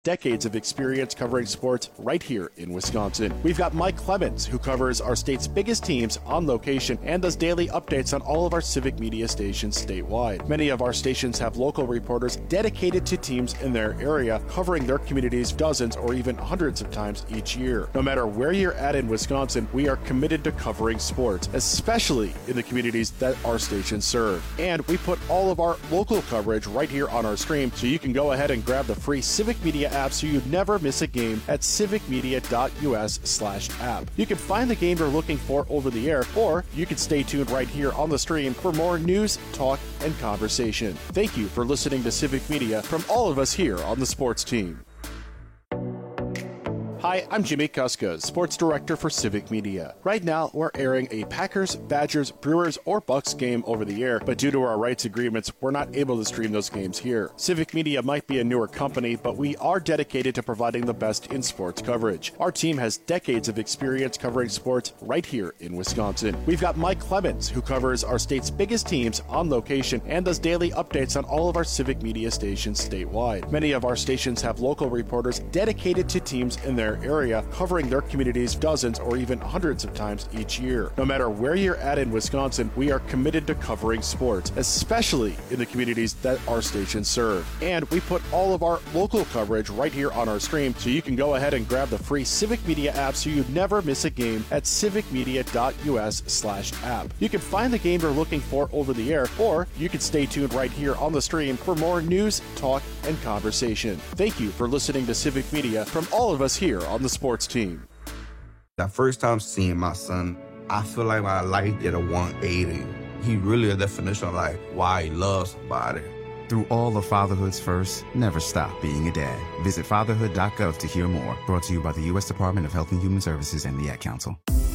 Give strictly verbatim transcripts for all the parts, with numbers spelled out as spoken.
decades of experience covering sports right here in Wisconsin. We've got Mike Clemens, who covers our state's biggest teams on location and does daily updates on all of our civic media stations statewide. Many of our stations have local reporters dedicated to teams in their area, covering their communities dozens or even hundreds of times each year. No matter where you're at in Wisconsin, we are committed to covering sports, especially in the communities that our stations serve. And we put all of our local coverage right here on our stream, so you can go ahead and grab the free Civic Media app so you never miss a game at civicmedia.us slash app. You can find the game you're looking for over the air, or you can stay tuned right here on the stream for more news, talk, and conversation. Thank you for listening to Civic Media from all of us here on the sports team. Hi, I'm Jimmy Kuska, Sports Director for Civic Media. Right now, we're airing a Packers, Badgers, Brewers, or Bucks game over the air, but due to our rights agreements, we're not able to stream those games here. Civic Media might be a newer company, but we are dedicated to providing the best in sports coverage. Our team has decades of experience covering sports right here in Wisconsin. We've got Mike Clemens, who covers our state's biggest teams on location and does daily updates on all of our civic media stations statewide. Many of our stations have local reporters dedicated to teams in their area, covering their communities dozens or even hundreds of times each year. No matter where you're at in Wisconsin, we are committed to covering sports, especially in the communities that our stations serve. And we put all of our local coverage right here on our stream, so you can go ahead and grab the free Civic Media app so you never miss a game at civicmedia.us slash app. You can find the game you're looking for over the air, or you can stay tuned right here on the stream for more news, talk, and conversation. Thank you for listening to Civic Media from all of us here on the sports team. The first time seeing my son, I feel like my life did a one eighty. He really a definition of like why he loves somebody. Through all of fatherhood's first, never stop being a dad. Visit fatherhood dot gov to hear more. Brought to you by the U S Department of Health and Human Services and the Ad Council.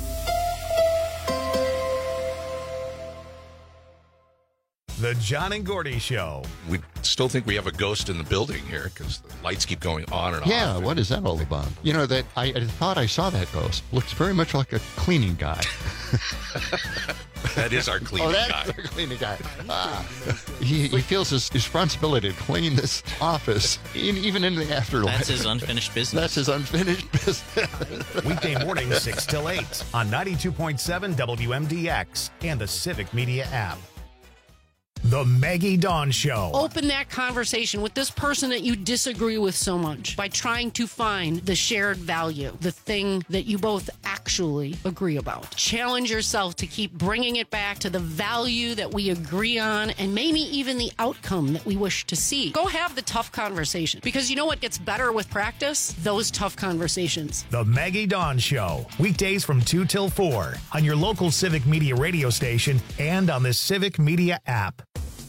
The John and Gordy Show. We still think we have a ghost in the building here because the lights keep going on and yeah, off. Yeah, what is that all about? You know, that I, I thought I saw that ghost. Looks very much like a cleaning guy. That is our cleaning oh, that's guy. our cleaning guy. Ah, he, he feels his responsibility to clean this office, in, even in the afterlife. That's his unfinished business. That's his unfinished business. Weekday mornings, six till eight on ninety-two point seven W M D X and the Civic Media app. The Maggie Dawn Show. Open that conversation with this person that you disagree with so much by trying to find the shared value, the thing that you both actually agree about. Challenge yourself to keep bringing it back to the value that we agree on and maybe even the outcome that we wish to see. Go have the tough conversation, because you know what gets better with practice? Those tough conversations. The Maggie Dawn Show. Weekdays from two till four on your local Civic Media radio station and on the Civic Media app.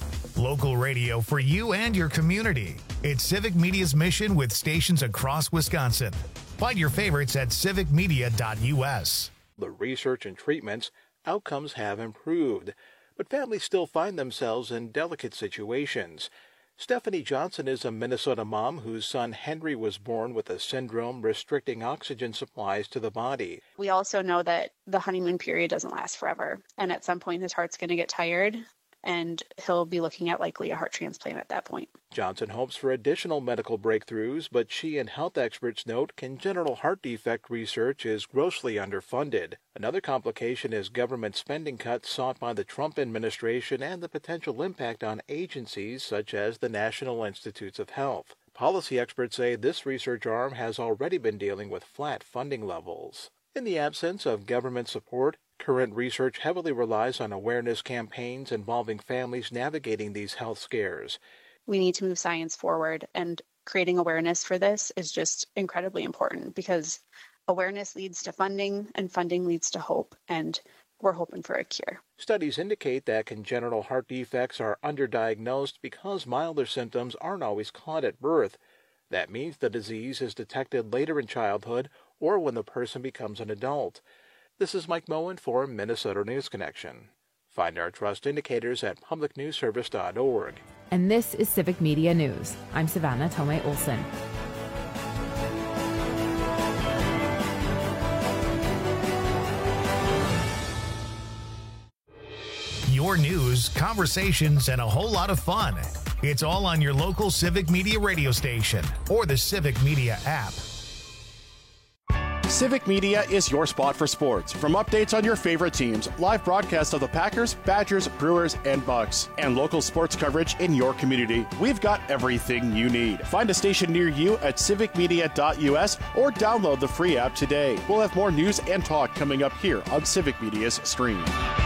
Local radio for you and your community. It's Civic Media's mission with stations across Wisconsin. Find your favorites at civic media dot U S. The research and treatments, outcomes have improved, but families still find themselves in delicate situations. Stephanie Johnson is a Minnesota mom whose son Henry was born with a syndrome restricting oxygen supplies to the body. We also know that the honeymoon period doesn't last forever, and at some point his heart's going to get tired, and he'll be looking at likely a heart transplant at that point. Johnson hopes for additional medical breakthroughs, but she and health experts note congenital heart defect research is grossly underfunded. Another complication is government spending cuts sought by the Trump administration and the potential impact on agencies such as the National Institutes of Health. Policy experts say this research arm has already been dealing with flat funding levels. In the absence of government support, current research heavily relies on awareness campaigns involving families navigating these health scares. We need to move science forward, and creating awareness for this is just incredibly important, because awareness leads to funding, and funding leads to hope, and we're hoping for a cure. Studies indicate that congenital heart defects are underdiagnosed because milder symptoms aren't always caught at birth. That means the disease is detected later in childhood or when the person becomes an adult. This is Mike Moen for Minnesota News Connection. Find our trust indicators at public news service dot org. And this is Civic Media News. I'm Savannah Tomei Olson. Your news, conversations, and a whole lot of fun. It's all on your local Civic Media radio station or the Civic Media app. Civic Media is your spot for sports. From updates on your favorite teams, live broadcasts of the Packers, Badgers, Brewers, and Bucks, and local sports coverage in your community, we've got everything you need. Find a station near you at civic media dot u s or download the free app today. We'll have more news and talk coming up here on Civic Media's stream.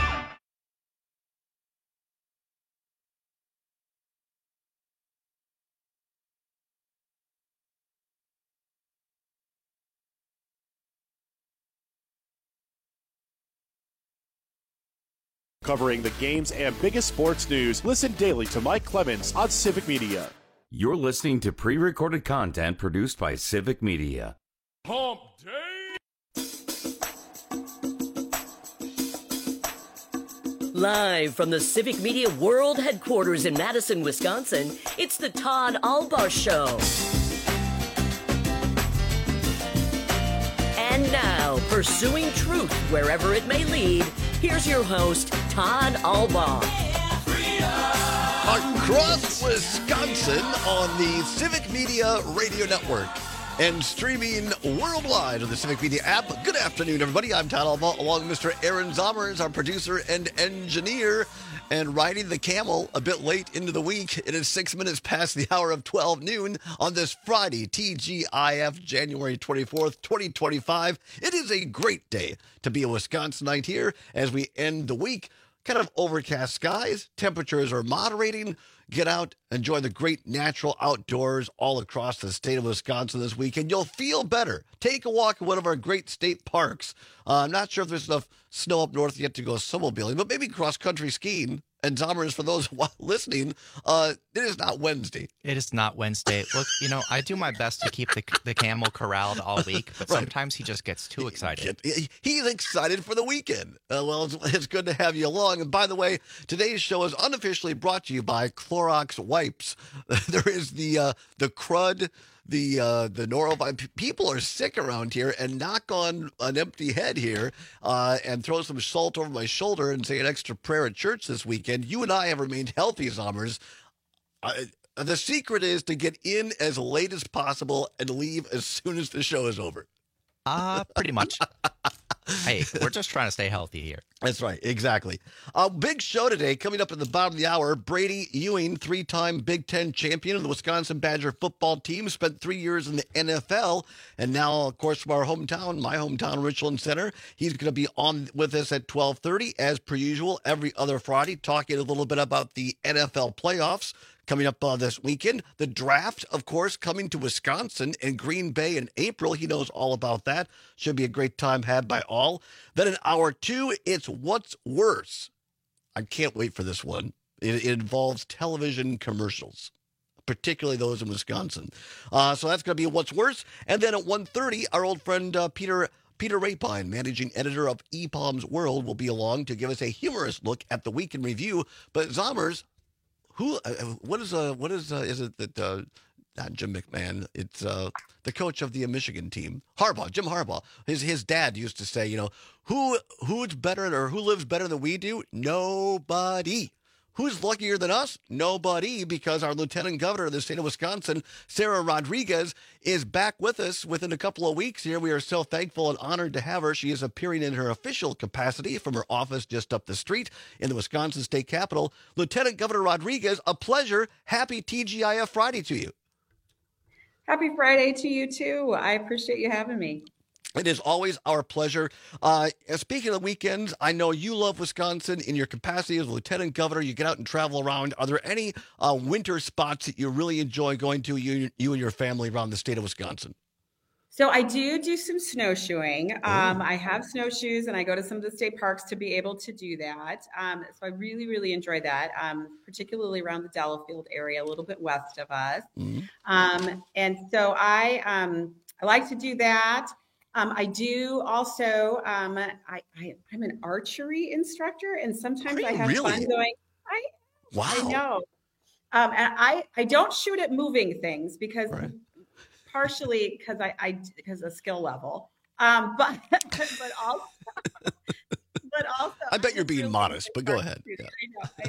Covering the games and biggest sports news, listen daily to Mike Clemens on Civic Media. You're listening to pre-recorded content produced by Civic Media. Hump Day! Live from the Civic Media World Headquarters in Madison, Wisconsin, it's the Todd Albar Show. And now, pursuing truth wherever it may lead, here's your host, Todd Albaugh. Across Wisconsin on the Civic Media Radio Network and streaming worldwide on the Civic Media app. Good afternoon, everybody. I'm Todd Albaugh, along with Mister Aaron Zommers, our producer and engineer, and riding the camel a bit late into the week. It is six minutes past the hour of twelve noon on this Friday, T G I F, January twenty-fourth, twenty twenty-five. It is a great day to be a Wisconsinite here as we end the week. Kind of overcast skies. Temperatures are moderating. Get out, enjoy the great natural outdoors all across the state of Wisconsin this weekend. You'll feel better. Take a walk in one of our great state parks. Uh, I'm not sure if there's enough snow up north yet to go snowmobiling, but maybe cross-country skiing. And Zommers, for those listening, uh, it is not Wednesday. It is not Wednesday. Look, you know, I do my best to keep the the camel corralled all week, but right. Sometimes he just gets too excited. He, he's excited for the weekend. Uh, well, it's, it's good to have you along. And by the way, today's show is unofficially brought to you by Clorox Wipes. There is the uh, the crud. The uh, the norovirus. People are sick around here, and knock on an empty head here uh, and throw some salt over my shoulder and say an extra prayer at church this weekend. You and I have remained healthy, Zommers. Uh, the secret is to get in as late as possible and leave as soon as the show is over. Uh, pretty much. Hey, we're just trying to stay healthy here. That's right. Exactly. A big show today coming up at the bottom of the hour. Brady Ewing, three-time Big Ten champion of the Wisconsin Badger football team, spent three years in the N F L. And now, of course, from our hometown, my hometown, Richland Center, he's going to be on with us at twelve thirty, as per usual, every other Friday, talking a little bit about the N F L playoffs. Coming up uh, this weekend, the draft, of course, coming to Wisconsin and Green Bay in April. He knows all about that. Should be a great time had by all. Then in hour two, it's What's Worse. I can't wait for this one. It, it involves television commercials, particularly those in Wisconsin. Uh, so that's going to be What's Worse. And then at one thirty, our old friend uh, Peter Peter Rapine, managing editor of E P O M's World, will be along to give us a humorous look at the week in review. But Zommers, Who? Uh, what is? Uh, what is? Uh, is it that? Uh, not Jim McMahon. It's uh, the coach of the Michigan team, Harbaugh. Jim Harbaugh. His his dad used to say, you know, who who's better or who lives better than we do? Nobody. Who's luckier than us? Nobody, because our lieutenant governor of the state of Wisconsin, Sarah Rodriguez, is back with us within a couple of weeks here. We are so thankful and honored to have her. She is appearing in her official capacity from her office just up the street in the Wisconsin State Capitol. Lieutenant Governor Rodriguez, a pleasure. Happy T G I F Friday to you. Happy Friday to you, too. I appreciate you having me. It is always our pleasure. Uh, speaking of weekends, I know you love Wisconsin in your capacity as lieutenant governor. You get out and travel around. Are there any uh, winter spots that you really enjoy going to, you, you and your family, around the state of Wisconsin? So I do do some snowshoeing. Um, I have snowshoes, and I go to some of the state parks to be able to do that. Um, so I really, really enjoy that, um, particularly around the Delafield area, a little bit west of us. Mm-hmm. Um, and so I um, I like to do that. Um, I do also, um, I, I, I'm an archery instructor, and sometimes I have really? fun going, I, wow. I know. Um, and I, I don't shoot at moving things because right. partially because I, I, because of skill level. Um, but, but also, but also, I bet you're being really modest, but go ahead. Yeah. I know, I know.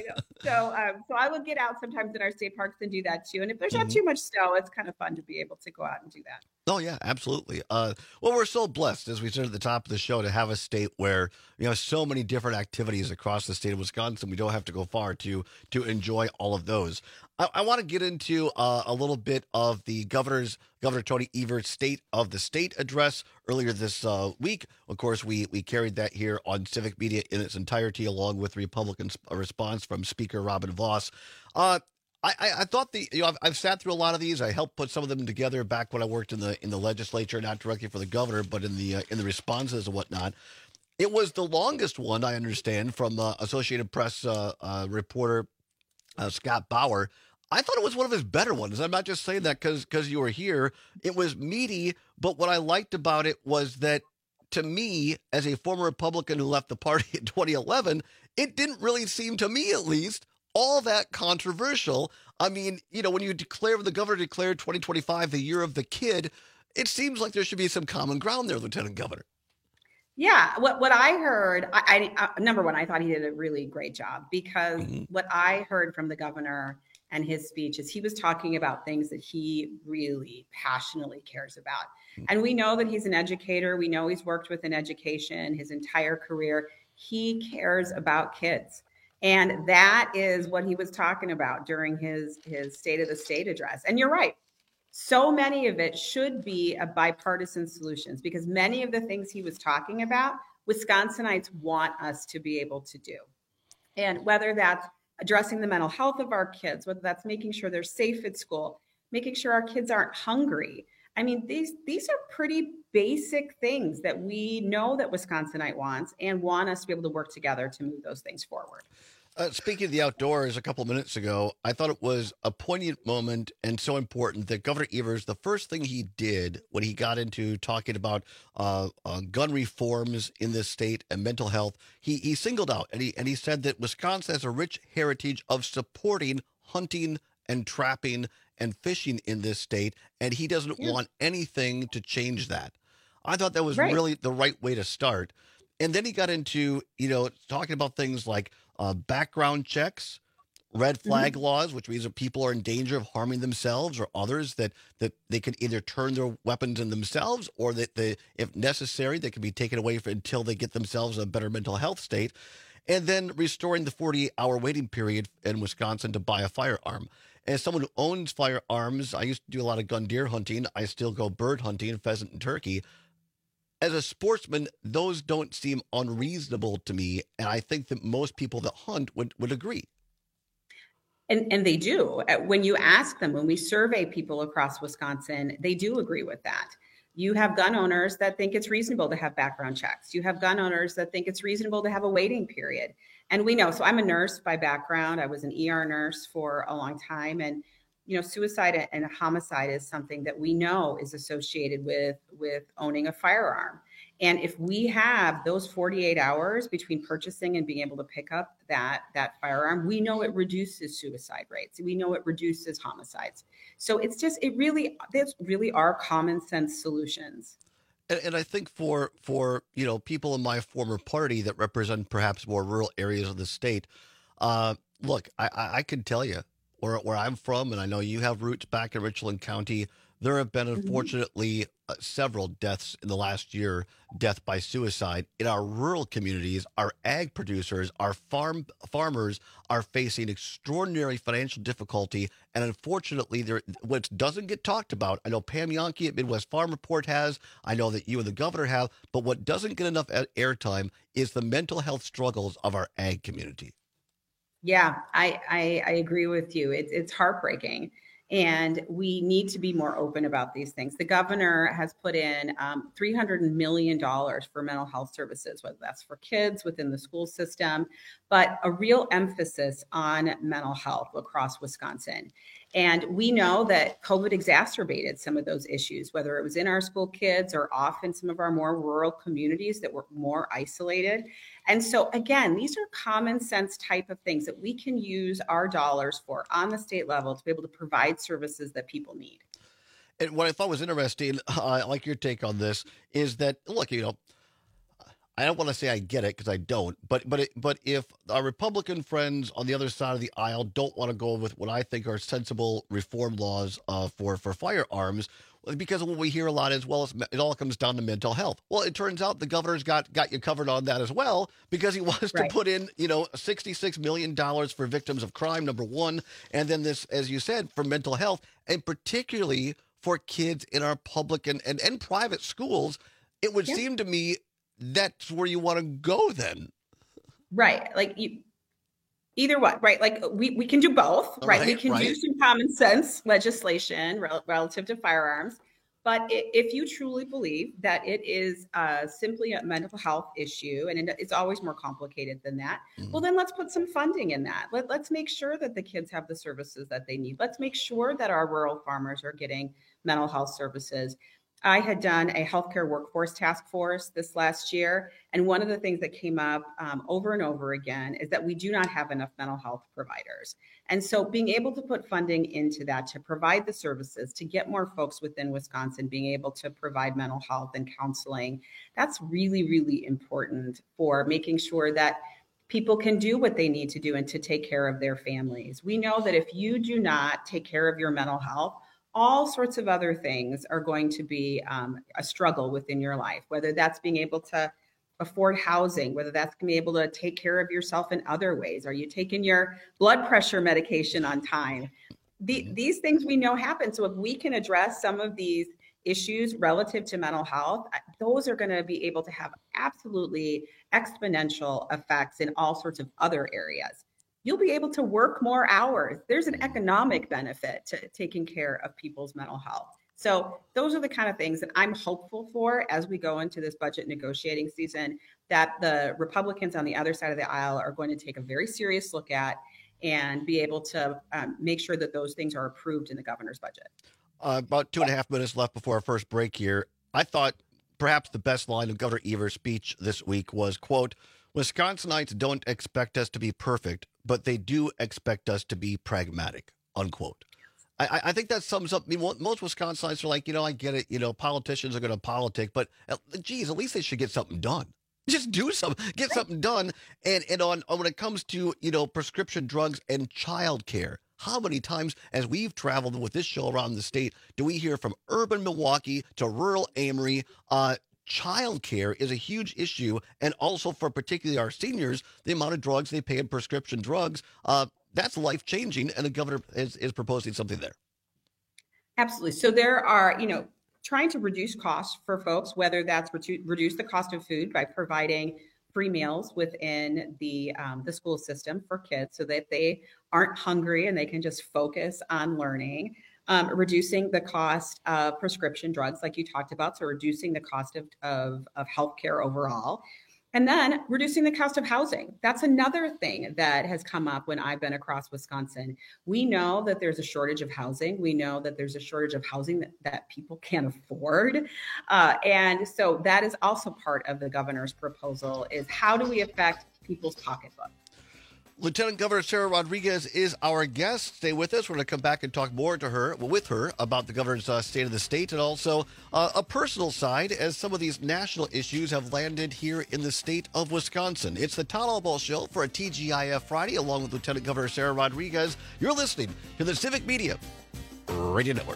So, um, so I will get out sometimes in our state parks and do that too. And if there's not Mhm. too much snow, it's kind of fun to be able to go out and do that. Oh yeah, absolutely. Uh, well, we're so blessed, as we said at the top of the show, to have a state where you know so many different activities across the state of Wisconsin. We don't have to go far to to enjoy all of those. I, I want to get into uh, a little bit of the governor's Governor Tony Evers' State of the State address earlier this uh, week. Of course, we we carried that here on Civic Media in its entirety, along with Republican sp- response from Speaker Robin Voss. Uh, I, I, I thought the you know I've, I've sat through a lot of these. I helped put some of them together back when I worked in the in the legislature, not directly for the governor, but in the uh, in the responses and whatnot. It was the longest one, I understand, from uh, Associated Press uh, uh, reporter uh, Scott Bauer. I thought it was one of his better ones. I'm not just saying that because because you were here. It was meaty, but what I liked about it was that, to me, as a former Republican who left the party in twenty eleven, it didn't really seem, to me at least, all that controversial. I mean, you know, when you declare, when the governor declared twenty twenty-five the year of the kid, it seems like there should be some common ground there, Lieutenant Governor. Yeah, what what I heard, I, I uh, number one, I thought he did a really great job because mm-hmm. what I heard from the governor and his speech is he was talking about things that he really passionately cares about. Mm-hmm. And we know that he's an educator. We know he's worked within education his entire career. He cares about kids. And that is what he was talking about during his, his State of the State address. And you're right. So many of it should be a bipartisan solutions because many of the things he was talking about, Wisconsinites want us to be able to do. And whether that's addressing the mental health of our kids, whether that's making sure they're safe at school, making sure our kids aren't hungry. I mean, these these are pretty basic things that we know that Wisconsinite wants and want us to be able to work together to move those things forward. Uh, speaking of the outdoors, a couple minutes ago, I thought it was a poignant moment and so important that Governor Evers, the first thing he did when he got into talking about uh, uh, gun reforms in this state and mental health, he he singled out and he and he said that Wisconsin has a rich heritage of supporting hunting and trapping and fishing in this state, and he doesn't yeah. want anything to change that. I thought that was right. really the right way to start. And then he got into, you know, talking about things like uh, background checks, red flag mm-hmm. laws, which means that people are in danger of harming themselves or others, that that they can either turn their weapons in themselves or that they, if necessary, they can be taken away for, until they get themselves in a better mental health state. And then restoring the forty-eight hour waiting period in Wisconsin to buy a firearm. As someone who owns firearms, I used to do a lot of gun deer hunting. I still go bird hunting, pheasant and turkey. As a sportsman, those don't seem unreasonable to me, and I think that most people that hunt would, would agree. And, and they do. When you ask them, when we survey people across Wisconsin, they do agree with that. You have gun owners that think it's reasonable to have background checks. You have gun owners that think it's reasonable to have a waiting period. And we know, so I'm a nurse by background. I was an E R nurse for a long time. And you know, suicide and homicide is something that we know is associated with, with owning a firearm. And if we have those forty-eight hours between purchasing and being able to pick up that, that firearm, we know it reduces suicide rates. We know it reduces homicides. So it's just, it really, these really are common sense solutions. And, and I think for, for, you know, people in my former party that represent perhaps more rural areas of the state, uh, look, I, I, I can tell you, Where, where I'm from, and I know you have roots back in Richland County, there have been, unfortunately, uh, several deaths in the last year, death by suicide. In our rural communities, our ag producers, our farm farmers are facing extraordinary financial difficulty, and unfortunately, there what doesn't get talked about, I know Pam Yonke at Midwest Farm Report has, I know that you and the governor have, but what doesn't get enough airtime is the mental health struggles of our ag community. Yeah, I, I, I agree with you. It's it's heartbreaking. And we need to be more open about these things. The governor has put in um, three hundred million dollars for mental health services, whether that's for kids within the school system, but a real emphasis on mental health across Wisconsin. And we know that COVID exacerbated some of those issues, whether it was in our school kids or off in some of our more rural communities that were more isolated. And so, again, these are common sense type of things that we can use our dollars for on the state level to be able to provide services that people need. And what I thought was interesting, uh, I like your take on this, is that, look, you know, I don't want to say I get it because I don't, but but it, but if our Republican friends on the other side of the aisle don't want to go with what I think are sensible reform laws uh, for for firearms, because what we hear a lot is, well, it's, it all comes down to mental health. Well, it turns out the governor's got got you covered on that as well, because he wants right. to put in, you know, sixty-six million dollars for victims of crime, number one, and then this, as you said, for mental health, and particularly for kids in our public and, and, and private schools. It would yeah. seem to me that's where you want to go then. Right. Like you, either what, right? Like we, we can do both, right? right we can right. do some common sense legislation rel- relative to firearms. But if you truly believe that it is uh, simply a mental health issue, and it's always more complicated than that, mm-hmm. well, then let's put some funding in that. Let, let's make sure that the kids have the services that they need. Let's make sure that our rural farmers are getting mental health services. I had done a healthcare workforce task force this last year, and one of the things that came up um, over and over again is that we do not have enough mental health providers. And so being able to put funding into that to provide the services, to get more folks within Wisconsin being able to provide mental health and counseling, that's really, really important for making sure that people can do what they need to do and to take care of their families. We know that if you do not take care of your mental health, all sorts of other things are going to be um, a struggle within your life, whether that's being able to afford housing, whether that's being able to take care of yourself in other ways. Are you taking your blood pressure medication on time? The, these things we know happen. So if we can address some of these issues relative to mental health, those are going to be able to have absolutely exponential effects in all sorts of other areas. You'll be able to work more hours. There's an economic benefit to taking care of people's mental health. So those are the kind of things that I'm hopeful for as we go into this budget negotiating season, that the Republicans on the other side of the aisle are going to take a very serious look at and be able to um, make sure that those things are approved in the governor's budget. Uh, about two and a half minutes left before our first break here. I thought perhaps the best line of Governor Evers' speech this week was, quote, "Wisconsinites don't expect us to be perfect, but they do expect us to be pragmatic," unquote. I, I think that sums up, I mean, most Wisconsinites are like, you know, I get it, you know, politicians are going to politic, but uh, geez, at least they should get something done. Just do something, get something done. And and on, on when it comes to, you know, prescription drugs and childcare, how many times as we've traveled with this show around the state do we hear from urban Milwaukee to rural Amory, uh, childcare is a huge issue, and also for particularly our seniors, the amount of drugs they pay in prescription drugs, uh, that's life-changing, and the governor is, is proposing something there. Absolutely. So there are, you know, trying to reduce costs for folks, whether that's retu- reduce the cost of food by providing free meals within the um, the school system for kids so that they aren't hungry and they can just focus on learning. Um, reducing the cost of prescription drugs, like you talked about, so reducing the cost of, of, of healthcare overall. And then reducing the cost of housing. That's another thing that has come up when I've been across Wisconsin. We know that there's a shortage of housing. We know that there's a shortage of housing that, that people can't afford. Uh, and so that is also part of the governor's proposal, is how do we affect people's pocketbook? Lieutenant Governor Sarah Rodriguez is our guest. Stay with us. We're going to come back and talk more to her, with her about the governor's uh, state of the state, and also uh, a personal side as some of these national issues have landed here in the state of Wisconsin. It's the Todd Albaugh Show for a T G I F Friday, along with Lieutenant Governor Sarah Rodriguez. You're listening to the Civic Media Radio Network.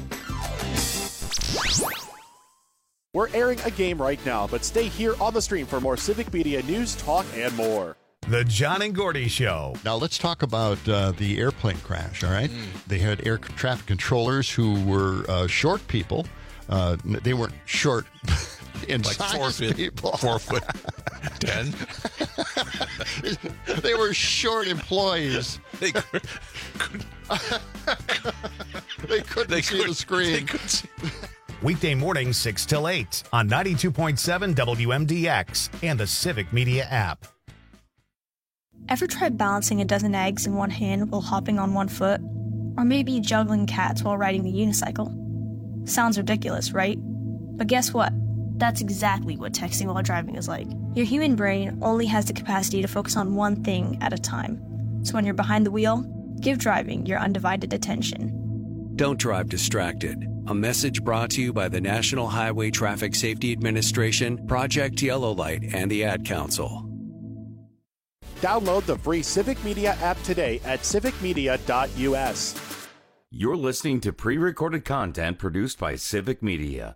We're airing a game right now, but stay here on the stream for more Civic Media news, talk, and more. The John and Gordy Show. Now let's talk about uh, the airplane crash, all right? Mm. They had air traffic controllers who were uh, short people. Uh, they weren't short in like size four foot, people. Four foot ten. They were short employees. They, could, could, they couldn't they see could, the screen. They couldn't see. Weekday mornings six till eight on ninety-two point seven W M D X and the Civic Media app. Ever tried balancing a dozen eggs in one hand while hopping on one foot? Or maybe juggling cats while riding the unicycle? Sounds ridiculous, right? But guess what? That's exactly what texting while driving is like. Your human brain only has the capacity to focus on one thing at a time. So when you're behind the wheel, give driving your undivided attention. Don't drive distracted. A message brought to you by the National Highway Traffic Safety Administration, Project Yellow Light, and the Ad Council. Download the free Civic Media app today at civic media dot u s. You're listening to pre-recorded content produced by Civic Media.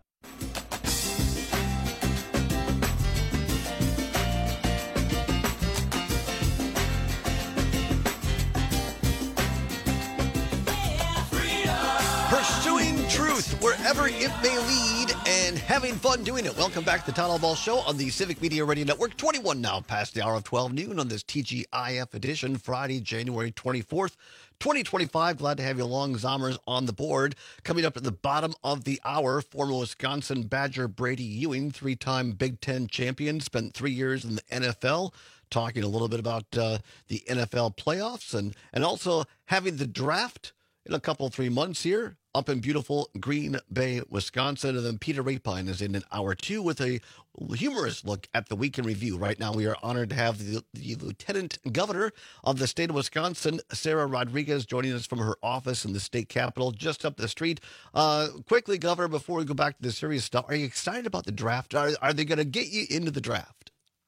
Pursuing truth wherever it may lead and having fun doing it. Welcome back to the Town Hall Ball Show on the Civic Media Radio Network. twenty-one now past the hour of twelve noon on this T G I F edition, Friday, January twenty-fourth, twenty twenty-five. Glad to have you along, Zommers, on the board. Coming up at the bottom of the hour, former Wisconsin Badger Brady Ewing, three-time Big Ten champion, spent three years in the N F L, talking a little bit about uh, the N F L playoffs and, and also having the draft in a couple, three months here up in beautiful Green Bay, Wisconsin. And then Peter Rapine is in an hour two with a humorous look at the week in review. Right now, we are honored to have the, the Lieutenant Governor of the state of Wisconsin, Sarah Rodriguez, joining us from her office in the state capitol just up the street. Uh, quickly, Governor, before we go back to the serious stuff, are you excited about the draft? Are, are they going to get you into the draft?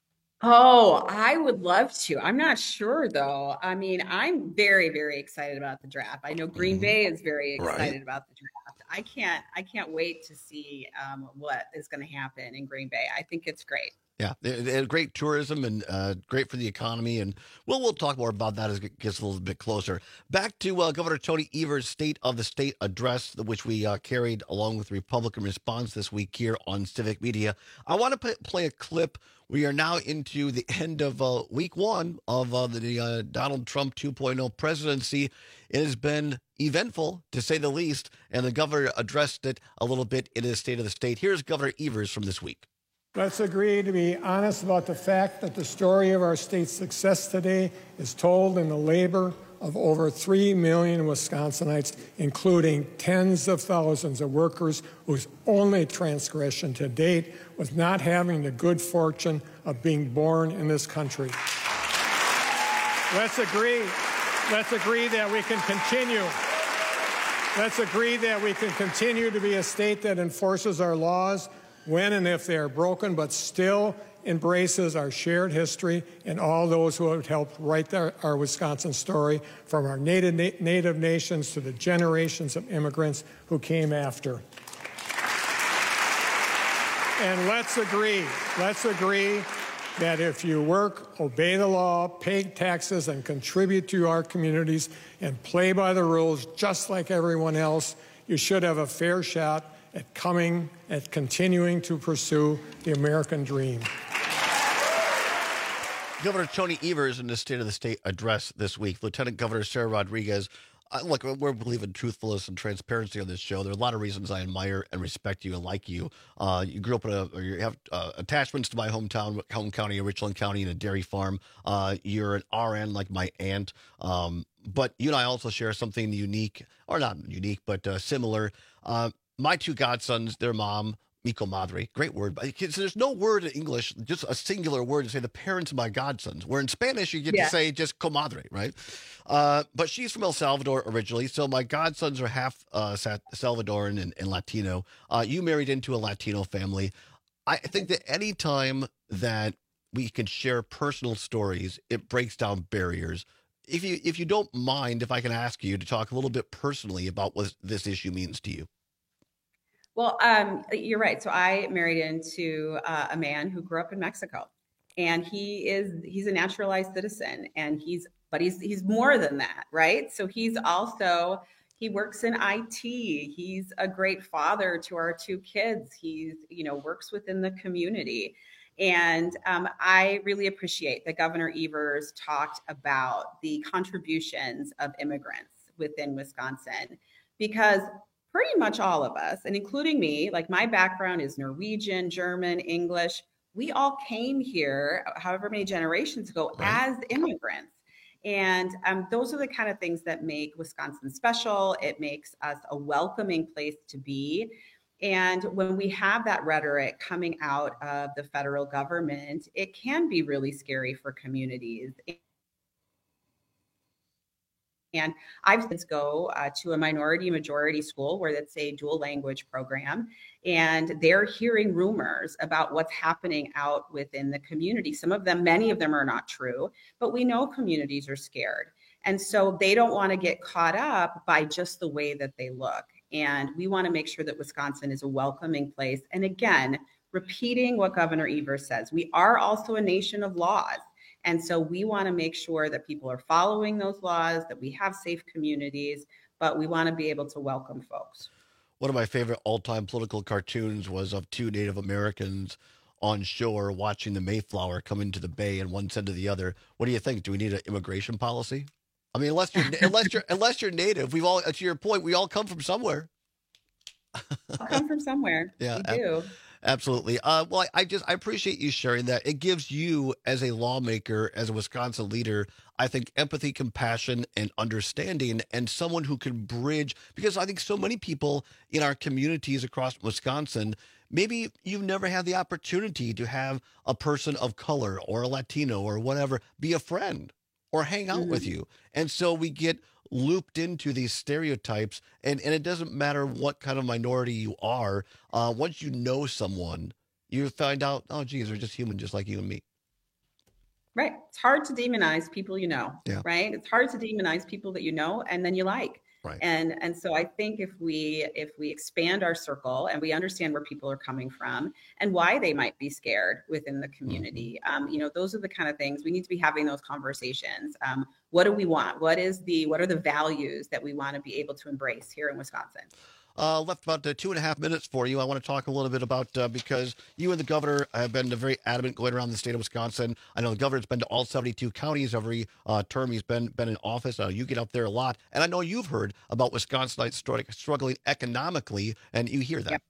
Oh, I would love to. I'm not sure, though. I mean, I'm very, very excited about the draft. I know Green Bay is very excited Right. about the draft. I can't, I can't wait to see um, what is going to happen in Green Bay. I think it's great. Yeah, they, they had great tourism and uh, great for the economy. And we'll, we'll talk more about that as it gets a little bit closer. Back to uh, Governor Tony Evers' State of the State address, which we uh, carried along with the Republican response this week here on Civic Media. I want to p- play a clip. We are now into the end of uh, week one of uh, the uh, Donald Trump two point oh presidency. It has been eventful, to say the least, and the governor addressed it a little bit in his State of the State. Here's Governor Evers from this week. Let's agree to be honest about the fact that the story of our state's success today is told in the labor of over three million Wisconsinites, including tens of thousands of workers whose only transgression to date was not having the good fortune of being born in this country. Let's agree. Let's agree that we can continue. Let's agree that we can continue to be a state that enforces our laws when and if they are broken, but still embraces our shared history and all those who have helped write our, our Wisconsin story, from our native, na- native nations to the generations of immigrants who came after. And let's agree, let's agree that if you work, obey the law, pay taxes, and contribute to our communities and play by the rules just like everyone else, you should have a fair shot at coming, at continuing to pursue the American dream. Governor Tony Evers in the State of the State address this week. Lieutenant Governor Sarah Rodriguez. Uh, look, we believe in truthfulness and transparency on this show. There are a lot of reasons I admire and respect you and like you. Uh, you grew up in a, or you have uh, attachments to my hometown, home county, Richland County, in a dairy farm. Uh, you're an R N like my aunt. Um, but you and I also share something unique, or not unique, but uh, similar. Uh, my two godsons, their mom, mi comadre, great word. But there's no word in English, just a singular word to say the parents of my godsons. Where in Spanish, you get Yeah. to say just comadre, right? Uh, but she's from El Salvador originally, so my godsons are half uh, Sa- Salvadoran and, and Latino. Uh, you married into a Latino family. I think that any time that we can share personal stories, it breaks down barriers. If you if you don't mind, if I can ask you to talk a little bit personally about what this issue means to you. Well, um, you're right. So I married into uh, a man who grew up in Mexico, and he is he's a naturalized citizen, and he's but he's he's more than that, right? So he's also he works in I T. He's a great father to our two kids. He's you know works within the community, and um, I really appreciate that Governor Evers talked about the contributions of immigrants within Wisconsin, because pretty much all of us, and including me, like my background is Norwegian, German, English. We all came here, however many generations ago, Right. as immigrants. And um, those are the kind of things that make Wisconsin special. It makes us a welcoming place to be. And when we have that rhetoric coming out of the federal government, it can be really scary for communities. And I've since go uh, to a minority majority school where it's a dual language program, and they're hearing rumors about what's happening out within the community. Some of them, many of them are not true, but we know communities are scared. And so they don't want to get caught up by just the way that they look. And we want to make sure that Wisconsin is a welcoming place. And again, repeating what Governor Evers says, we are also a nation of laws. And so we want to make sure that people are following those laws, that we have safe communities, but we want to be able to welcome folks. One of my favorite all-time political cartoons was of two Native Americans on shore watching the Mayflower come into the bay and one said to the other, "What do you think? Do we need an immigration policy?" I mean, unless you're unless you're unless you're Native, we've all, to your point, we all come from somewhere. All come from somewhere. Yeah, we do. Absolutely. Uh, well, I just I appreciate you sharing that. It gives you, as a lawmaker, as a Wisconsin leader, I think empathy, compassion, and understanding, and someone who can bridge. Because I think so many people in our communities across Wisconsin, maybe you've never had the opportunity to have a person of color or a Latino or whatever be a friend or hang out mm-hmm. with you, and so we get looped into these stereotypes, and, and it doesn't matter what kind of minority you are. Uh, once you know someone, you find out, oh, geez, they're just human, just like you and me. Right. It's hard to demonize people you know, yeah. right? It's hard to demonize people that you know and then you like. Right. And and so I think if we if we expand our circle and we understand where people are coming from and why they might be scared within the community, mm-hmm. um, you know, those are the kind of things we need to be having those conversations. Um, what do we want? What is the what are the values that we want to be able to embrace here in Wisconsin? Uh, left about uh, two and a half minutes for you. I want to talk a little bit about, uh, because you and the governor have been very adamant going around the state of Wisconsin. I know the governor's been to all seventy-two counties every uh, term he's been been in office. Uh, you get up there a lot. And I know you've heard about Wisconsinites struggling economically, and you hear that. Yep.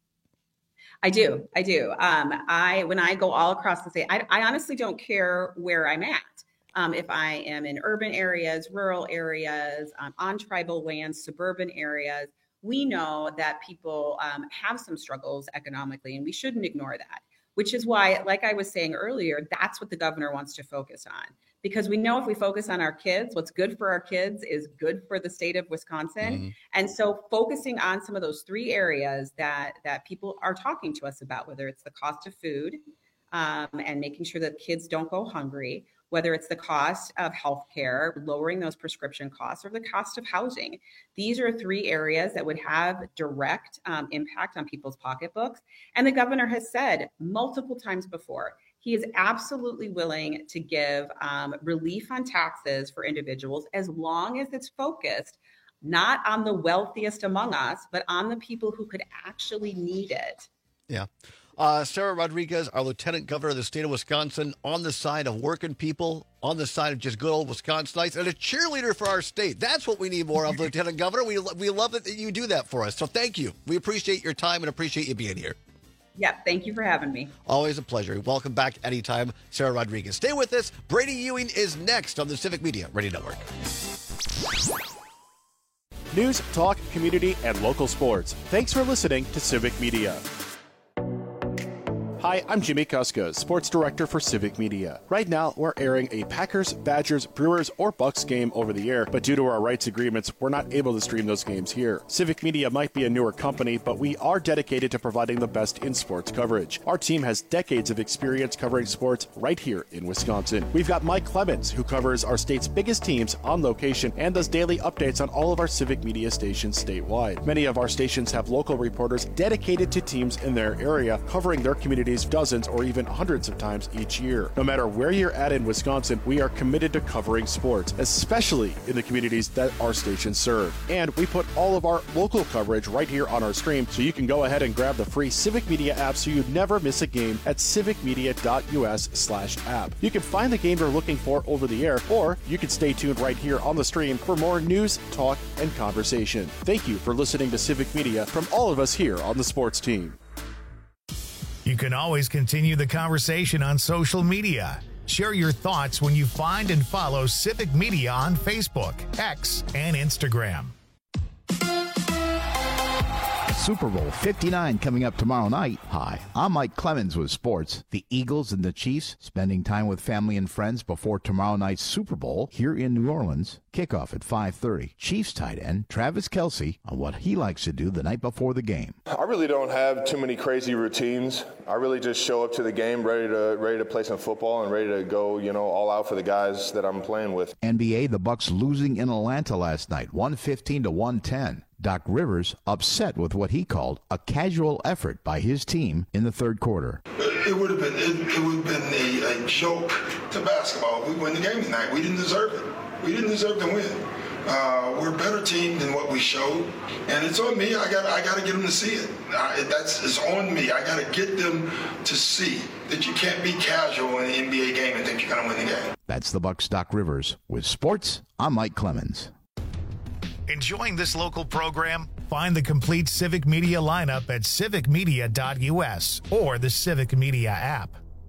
I do. I do. Um, I when I go all across the state, I, I honestly don't care where I'm at. Um, if I am in urban areas, rural areas, um, on tribal lands, suburban areas, we know that people um, have some struggles economically, and we shouldn't ignore that, which is why, like I was saying earlier, that's what the governor wants to focus on. Because we know if we focus on our kids, what's good for our kids is good for the state of Wisconsin. Mm-hmm. And so focusing on some of those three areas that, that people are talking to us about, whether it's the cost of food um, and making sure that kids don't go hungry, whether it's the cost of healthcare, lowering those prescription costs, or the cost of housing. These are three areas that would have direct um, impact on people's pocketbooks. And the governor has said multiple times before, he is absolutely willing to give um, relief on taxes for individuals as long as it's focused not on the wealthiest among us, but on the people who could actually need it. Yeah. Uh, Sarah Rodriguez, our Lieutenant Governor of the state of Wisconsin, on the side of working people, on the side of just good old Wisconsinites, and a cheerleader for our state. That's what we need more of, Lieutenant Governor. We we love it that you do that for us. So thank you. We appreciate your time and appreciate you being here. Yeah, thank you for having me. Always a pleasure. Welcome back anytime, Sarah Rodriguez. Stay with us. Brady Ewing is next on the Civic Media Radio Network. News, talk, community, and local sports. Thanks for listening to Civic Media. Hi, I'm Jimmy Kuska, Sports Director for Civic Media. Right now, we're airing a Packers, Badgers, Brewers, or Bucks game over the air, but due to our rights agreements, we're not able to stream those games here. Civic Media might be a newer company, but we are dedicated to providing the best in sports coverage. Our team has decades of experience covering sports right here in Wisconsin. We've got Mike Clemens, who covers our state's biggest teams on location and does daily updates on all of our Civic Media stations statewide. Many of our stations have local reporters dedicated to teams in their area, covering their communities dozens or even hundreds of times each year. No matter where you're at in Wisconsin, we are committed to covering sports, especially in the communities that our stations serve. And we put all of our local coverage right here on our stream, so you can go ahead and grab the free Civic Media app so you never miss a game at civicmedia.us slash app. You can find the game you're looking for over the air, or you can stay tuned right here on the stream for more news, talk, and conversation. Thank you for listening to Civic Media from all of us here on the sports team. You can always continue the conversation on social media. Share your thoughts when you find and follow Civic Media on Facebook, X, and Instagram. Super Bowl fifty-nine coming up tomorrow night. Hi, I'm Mike Clemens with sports. The Eagles and the Chiefs spending time with family and friends before tomorrow night's Super Bowl here in New Orleans. Kickoff at five thirty. Chiefs tight end Travis Kelce on what he likes to do the night before the game. I really don't have too many crazy routines. I really just show up to the game ready to ready to play some football and ready to go, you know, all out for the guys that I'm playing with. N B A, the Bucks losing in Atlanta last night, one fifteen to one ten. Doc Rivers upset with what he called a casual effort by his team in the third quarter. It would have been it, it would have been a, a joke to basketball if we win the game tonight. We didn't deserve it. We didn't deserve to win. Uh, we're a better team than what we showed, and it's on me. I got I got to get them to see it. I, that's it's on me. I got to get them to see that you can't be casual in the N B A game and think you're going to win the game. That's the Bucks' Doc Rivers. With sports, I'm Mike Clemens. Enjoying this local program? Find the complete Civic Media lineup at civic media dot U S or the Civic Media app.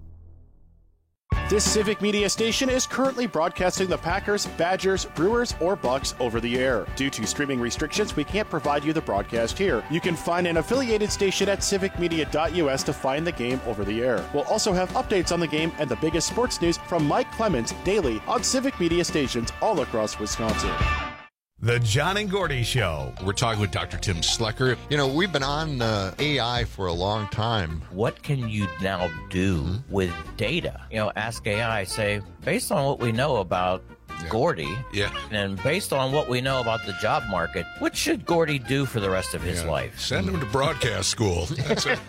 This Civic Media station is currently broadcasting the Packers, Badgers, Brewers, or Bucks over the air. Due to streaming restrictions, we can't provide you the broadcast here. You can find an affiliated station at civic media dot U S to find the game over the air. We'll also have updates on the game and the biggest sports news from Mike Clemens daily on Civic Media stations all across Wisconsin. The John and Gordy Show. We're talking with Doctor Tim Slecker. You know, we've been on uh, A I for a long time. What can you now do mm-hmm. with data? You know, ask A I, say, based on what we know about yeah. Gordy, yeah. and based on what we know about the job market, what should Gordy do for the rest of his yeah. life? Send him to broadcast school. That's it.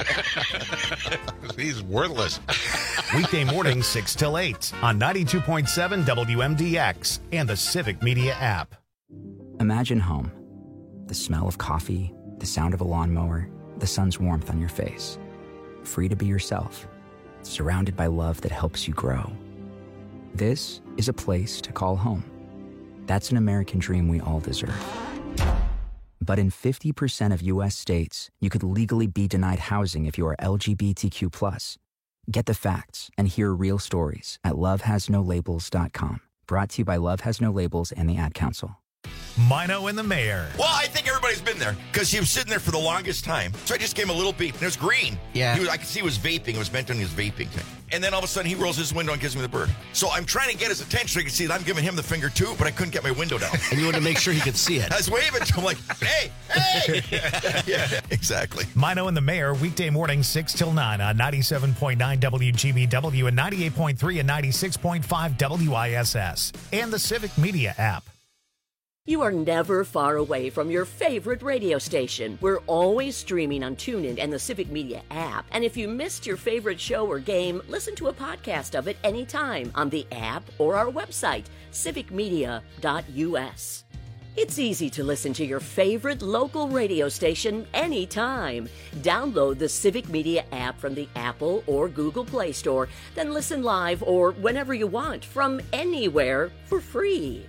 He's worthless. Weekday mornings, six till eight on ninety-two point seven W M D X and the Civic Media app. Imagine home. The smell of coffee, the sound of a lawnmower, the sun's warmth on your face. Free to be yourself, surrounded by love that helps you grow. This is a place to call home. That's an American dream we all deserve. But in fifty percent of U S states, you could legally be denied housing if you are L G B T Q plus. Get the facts and hear real stories at love has no labels dot com. Brought to you by Love Has No Labels and the Ad Council. Mino and the Mayor. Well, I think everybody's been there because he was sitting there for the longest time. So I just gave him a little beep, and it was green. Yeah. He was, I could see he was vaping. It was meant on his vaping thing. And then all of a sudden, he rolls his window and gives me the bird. So I'm trying to get his attention so he can see that I'm giving him the finger, too, but I couldn't get my window down. And you wanted to make sure he could see it. I was waving to him like, hey, hey. Yeah, exactly. Mino and the Mayor, weekday morning, six till nine on ninety-seven point nine W G B W and ninety-eight point three and ninety-six point five W I S S and the Civic Media app. You are never far away from your favorite radio station. We're always streaming on TuneIn and the Civic Media app. And if you missed your favorite show or game, listen to a podcast of it anytime on the app or our website, civic media dot U S. It's easy to listen to your favorite local radio station anytime. Download the Civic Media app from the Apple or Google Play Store, then listen live or whenever you want from anywhere for free.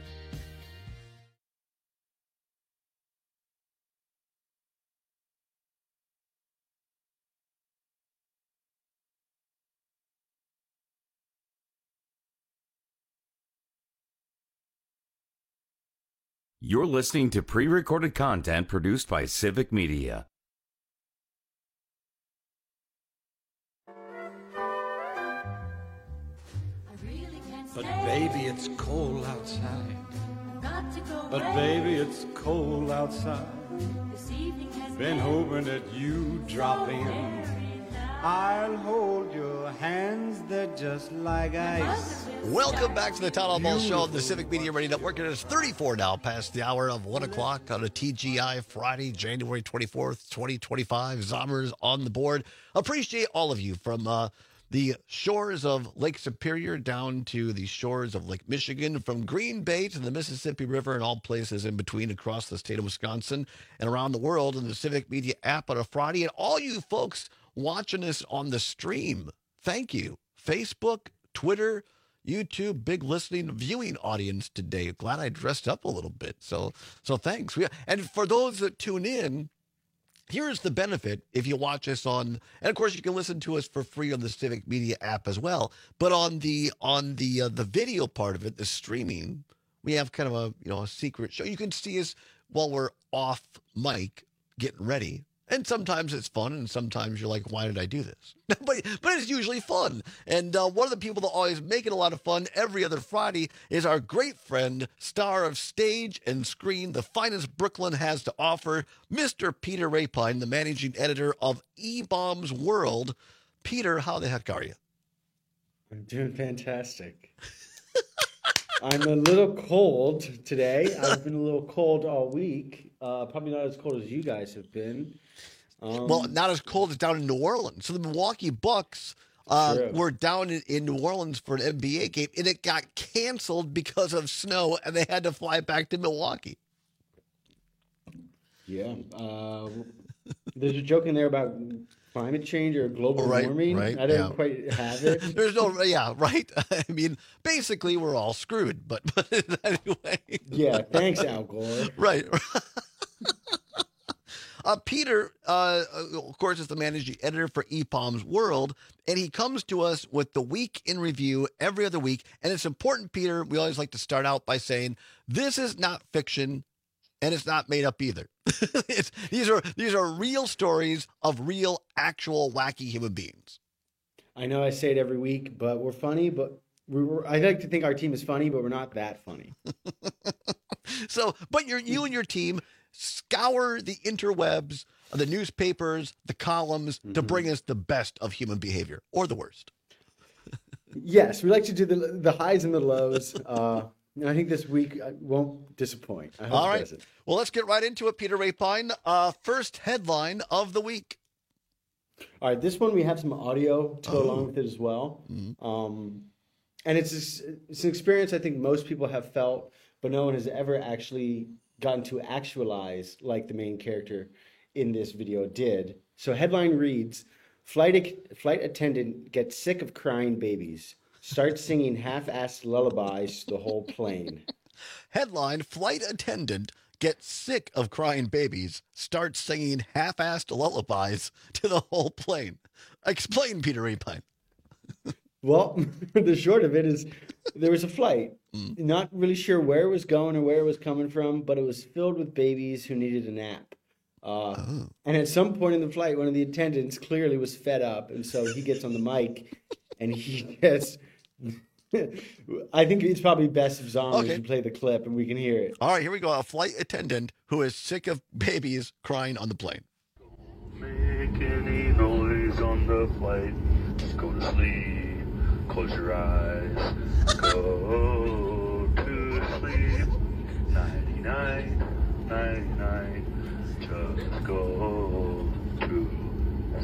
You're listening to pre-recorded content produced by Civic Media. But baby, it's cold outside. But baby, it's cold outside. Been hoping that you drop in. I'll hold your hands, they're just like ice. Welcome back to the Town Hall Ball Show on the Civic Media Radio Network. It is thirty-four now past the hour of one o'clock on a T G I Friday, January twenty-fourth, twenty twenty-five. Zommers on the board. Appreciate all of you from uh, the shores of Lake Superior down to the shores of Lake Michigan, from Green Bay to the Mississippi River and all places in between across the state of Wisconsin and around the world in the Civic Media app on a Friday. And all you folks watching us on the stream, thank you. Facebook, Twitter, YouTube, big listening, viewing audience today. Glad I dressed up a little bit. So, so thanks. We, and for those that tune in, here's the benefit if you watch us on, and of course you can listen to us for free on the Civic Media app as well. But on the on the uh, the video part of it, the streaming, we have kind of a you know a secret show. You can see us while we're off mic getting ready. And sometimes it's fun, and sometimes you're like, why did I do this? but but it's usually fun. And uh, one of the people that always make it a lot of fun every other Friday is our great friend, star of stage and screen, the finest Brooklyn has to offer, Mister Peter Rapine, the managing editor of E-Bombs World. Peter, how the heck are you? I'm doing fantastic. I'm a little cold today. I've been a little cold all week. Uh, probably not as cold as you guys have been. Um, well, not as cold as down in New Orleans. So the Milwaukee Bucks uh, were down in, in New Orleans for an N B A game, and it got canceled because of snow, and they had to fly back to Milwaukee. Yeah. Uh, there's a joke in there about climate change or global right, warming. Right, I don't yeah. quite have it. There's no, yeah, right. I mean, basically, we're all screwed. But, but anyway. Yeah. Thanks, Al Gore. Right. uh, Peter, uh, of course, is the managing editor for E-Bombs World, and he comes to us with the week in review every other week. And it's important, Peter. We always like to start out by saying this is not fiction. And it's not made up either. it's, these are these are real stories of real, actual, wacky human beings. I know I say it every week, but we're funny. But we were, I like to think our team is funny, but we're not that funny. So, but you're, you and your team scour the interwebs, the newspapers, the columns mm-hmm. to bring us the best of human behavior, or the worst. Yes, we like to do the the highs and the lows. Uh, I think this week won't disappoint. I hope All right. It doesn't. Well, let's get right into it, Peter Rapine. Uh, first headline of the week. All right. This one, we have some audio to go oh. along with it as well. Mm-hmm. Um, and it's, it's an experience I think most people have felt, but no one has ever actually gotten to actualize like the main character in this video did. So headline reads, Flight, flight attendant gets sick of crying babies. Starts singing half-assed lullabies to the whole plane. Headline, flight attendant gets sick of crying babies, starts singing half-assed lullabies to the whole plane. Explain, Peter Rapine. Well, the short of it is there was a flight. Mm. Not really sure where it was going or where it was coming from, but it was filled with babies who needed a nap. Uh, oh. And at some point in the flight, one of the attendants clearly was fed up, and so he gets on the mic and he gets... I think it's probably best if Zomers okay. you play the clip and we can hear it. All right, here we go. A flight attendant who is sick of babies crying on the plane. Make any noise on the flight. Just go to sleep. Close your eyes. Go to sleep. ninety-nine, ninety-nine. Just go to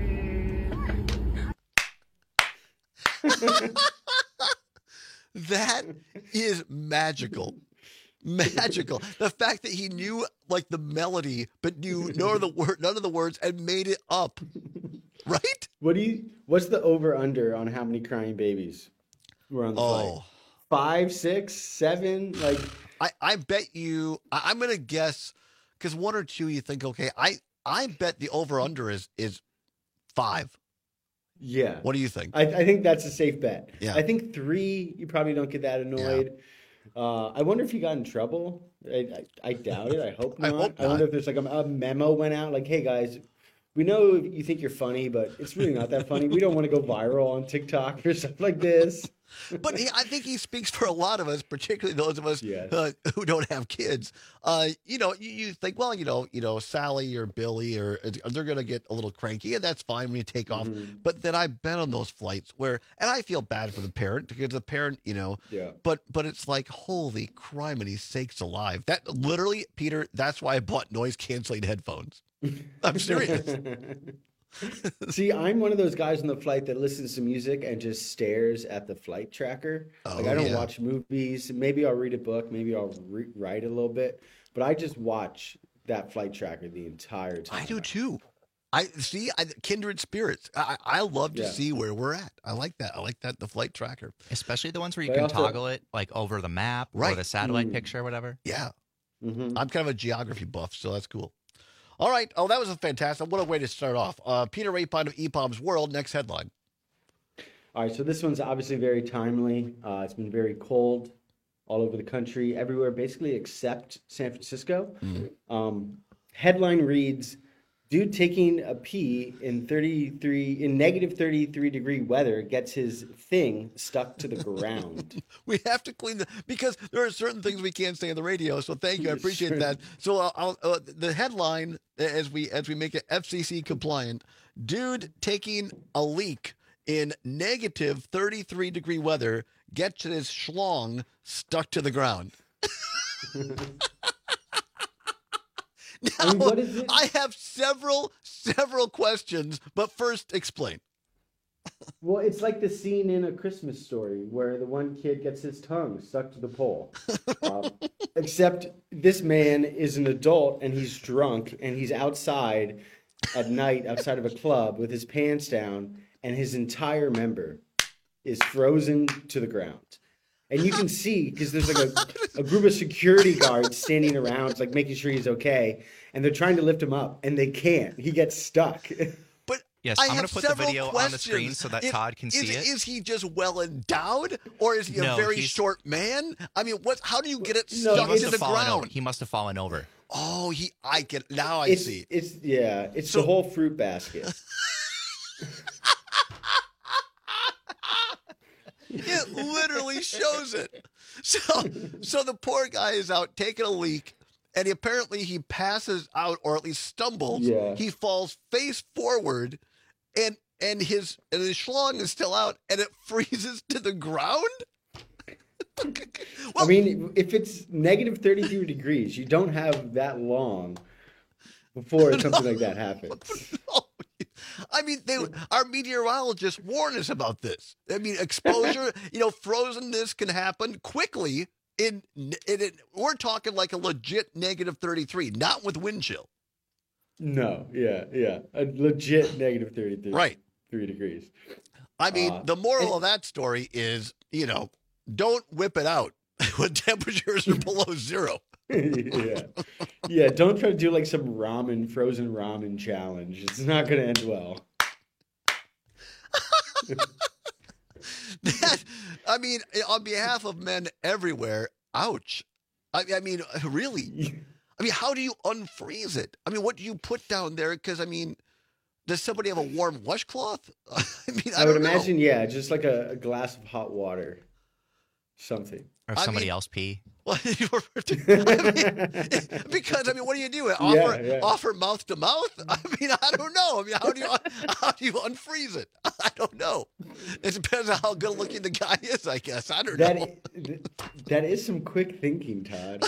sleep. That is magical. Magical. The fact that he knew like the melody, but knew none of the word, none of the words, and made it up. Right? What do you? What's the over under on how many crying babies were on the oh. flight? Five, six, seven. Like I, I bet you. I, I'm gonna guess because one or two you think okay. I I bet the over under is is five. Yeah. What do you think? I, I think that's a safe bet. Yeah. I think three, you probably don't get that annoyed. Yeah. Uh, I wonder if he got in trouble. I, I, I doubt it. I hope not. I hope not. I wonder if there's like a, a memo went out like, hey guys, we know you think you're funny, but it's really not that funny. We don't want to go viral on TikTok or stuff like this. But he, I think he speaks for a lot of us, particularly those of us yes. uh, who don't have kids. Uh, you know, you, you think, well, you know, you know, Sally or Billy or they're going to get a little cranky, and that's fine when you take off. Mm-hmm. But then I've been on those flights where, and I feel bad for the parent because the parent, you know, yeah. But but it's like, holy criminy sakes alive! That literally, Peter. That's why I bought noise canceling headphones. I'm serious. See, I'm one of those guys on the flight that listens to music and just stares at the flight tracker. Oh, like I don't yeah. watch movies. Maybe I'll read a book. Maybe I'll re- write a little bit. But I just watch that flight tracker the entire time. I do too. I see. I, kindred spirits. I, I love to Yeah. see where we're at. I like that. I like that. The flight tracker. Especially the ones where you But can also- toggle it like over the map Right. or the satellite Mm. picture or whatever. Yeah. Mm-hmm. I'm kind of a geography buff, so that's cool. All right. Oh, that was a fantastic. What a way to start off. Uh, Peter Rapine of E-Bombs World. Next headline. All right, so this one's obviously very timely. Uh, it's been very cold all over the country, everywhere, basically except San Francisco. Mm. Um, headline reads, dude taking a pee in thirty-three in negative thirty-three degree weather gets his thing stuck to the ground. We have to clean the because there are certain things we can't say on the radio. So thank you, I appreciate that. So uh, I'll, uh, the headline, as we as we make it F C C compliant, dude taking a leak in negative thirty-three degree weather gets his schlong stuck to the ground. Now, I mean, what is it? I have several, several questions, but first explain. Well, it's like the scene in A Christmas Story where the one kid gets his tongue stuck to the pole. Um, except this man is an adult and he's drunk and he's outside at night outside of a club with his pants down and his entire member is frozen to the ground. And you can see, because there's like a, a group of security guards standing around, like making sure he's okay. And they're trying to lift him up, and they can't. He gets stuck. But Yes, I I'm going have to put the several video on the screen questions. so that If- Todd can see is, it. Is he just well endowed, or is he a No, very he's- short man? I mean, what? How do you get it he stuck must to have the fallen ground? over. He must have fallen over. Oh, he. I get now. I it's, see. It's yeah. It's So- the whole fruit basket. It literally shows it. So, so the poor guy is out taking a leak, and he, apparently he passes out, or at least stumbles. Yeah. He falls face forward, and and his and his schlong is still out, and it freezes to the ground. I mean, if it's negative thirty-three degrees, you don't have that long before something like that happens. I mean, they, our meteorologists warn us about this. I mean, exposure, you know, frozenness can happen quickly. In, in, in we're talking like a legit negative thirty-three, not with wind chill. No, yeah, yeah, a legit negative thirty-three, Right. three degrees. I mean, Uh, the moral of that story is, you know, don't whip it out when temperatures are below zero. yeah, yeah. Don't try to do like some ramen, frozen ramen challenge. It's not going to end well. That, I mean, on behalf of men everywhere, ouch. I, I mean, really. I mean, how do you unfreeze it? I mean, what do you put down there? Because, I mean, does somebody have a warm washcloth? I mean, I, I, would don't know. imagine, yeah, just like a, a glass of hot water, something. Or I somebody mean- else pee. Well, you were- I mean, because I mean, what do you do? Offer Yeah, yeah. offer mouth to mouth? I mean, I don't know. I mean, how do you how do you unfreeze it? I don't know. It depends on how good looking the guy is, I guess. I don't That know. i- that is some quick thinking, Todd.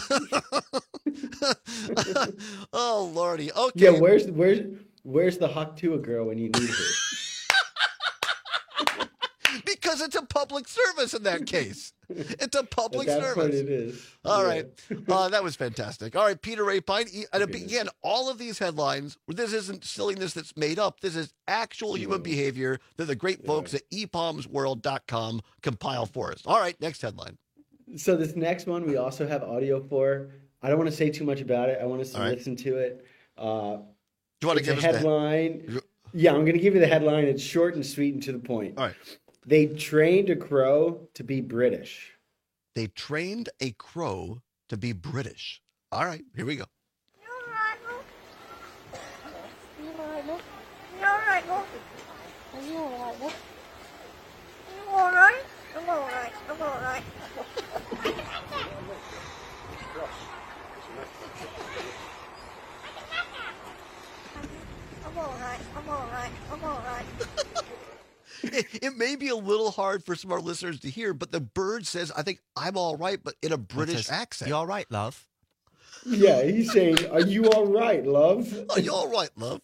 Oh lordy. Okay. Yeah, where's where's where's the Haktua girl when you need her? Because it's a public service in that case. It's a public That's service. what it is. All Yeah. right. Uh, that was fantastic. All right, Peter Rapine. he- And again, all of these headlines, this isn't silliness that's made up. This is actual human behavior that the great folks at e palms world dot com compile for us. All right, next headline. So this next one we also have audio for. I don't want to say too much about it. I want us to All right. listen to it. Uh, Do you want to it's give a us the- headline? Yeah, I'm going to give you the headline. It's short and sweet and to the point. All right. They trained a crow to be British. They trained a crow to be British. All right, here we go. It, it may be a little hard for some of our listeners to hear, but the bird says, I think I'm all right, but in a British says, accent. You all right, love? Yeah, he's saying, "Are you all right, love?" Are you all right, love?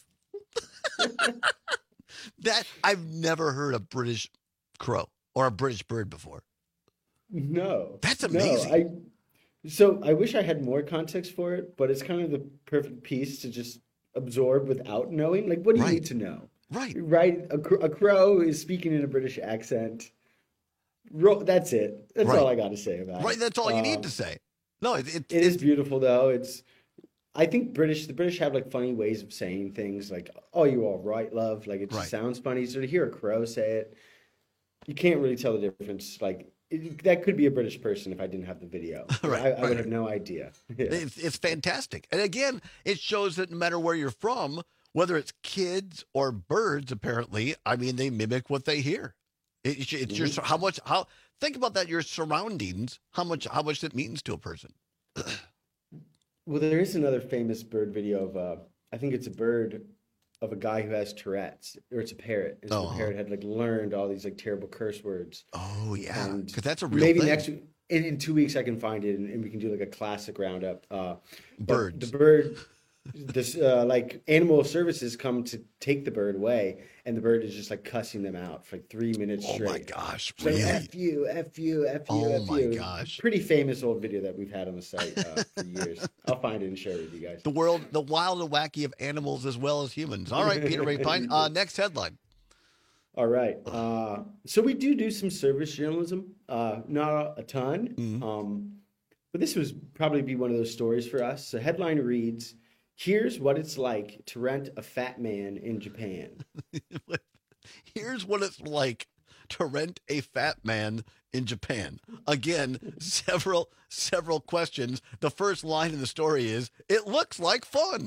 That I've never heard a British crow or a British bird before. No, That's no, amazing. I so I wish I had more context for it, but it's kind of the perfect piece to just absorb without knowing. Like, what do you Right. need to know? Right. Right. A, cr- a crow is speaking in a British accent. Ro- that's it. That's Right. all I got to say about it. Right, that's all you Uh, need to say. No, it, it, It is beautiful though. It's I think British the British have like funny ways of saying things like, "Oh, you all right, love?" Like it just Right. sounds funny. So to hear a crow say it, you can't really tell the difference. Like it, that could be a British person if I didn't have the video. Right, I, I right. would have no idea. Yeah. It's, it's fantastic. And again, it shows that no matter where you're from, whether it's kids or birds, apparently, I mean, they mimic what they hear. It, it's it's your, how much, how, think about that, your surroundings, how much, how much it means to a person. Well, there is another famous bird video of, uh, I think it's a bird of a guy who has Tourette's, or it's a parrot. And so Oh. the parrot had like learned all these like terrible curse words. Oh yeah, And because that's a real maybe thing. next week, in, in two weeks I can find it and, and we can do like a classic roundup. Uh, but Birds. The bird, this uh, like animal services come to take the bird away, and the bird is just like cussing them out for like three minutes Oh straight. my gosh, So really? F you, F you, F you, Oh F my you. gosh. Pretty famous old video that we've had on the site uh, for years. I'll find it and share it with you guys. The world, the wild and wacky of animals as well as humans. All right, Peter Rapine. Uh, next headline. All right. Uh, so we do do some service journalism, uh, not a ton, Mm-hmm. um, but this would probably be one of those stories for us. So headline reads, "Here's what it's like to rent a fat man in Japan." Here's what it's like to rent a fat man in Japan. Again, several, several questions. The first line in the story is, "It looks like fun."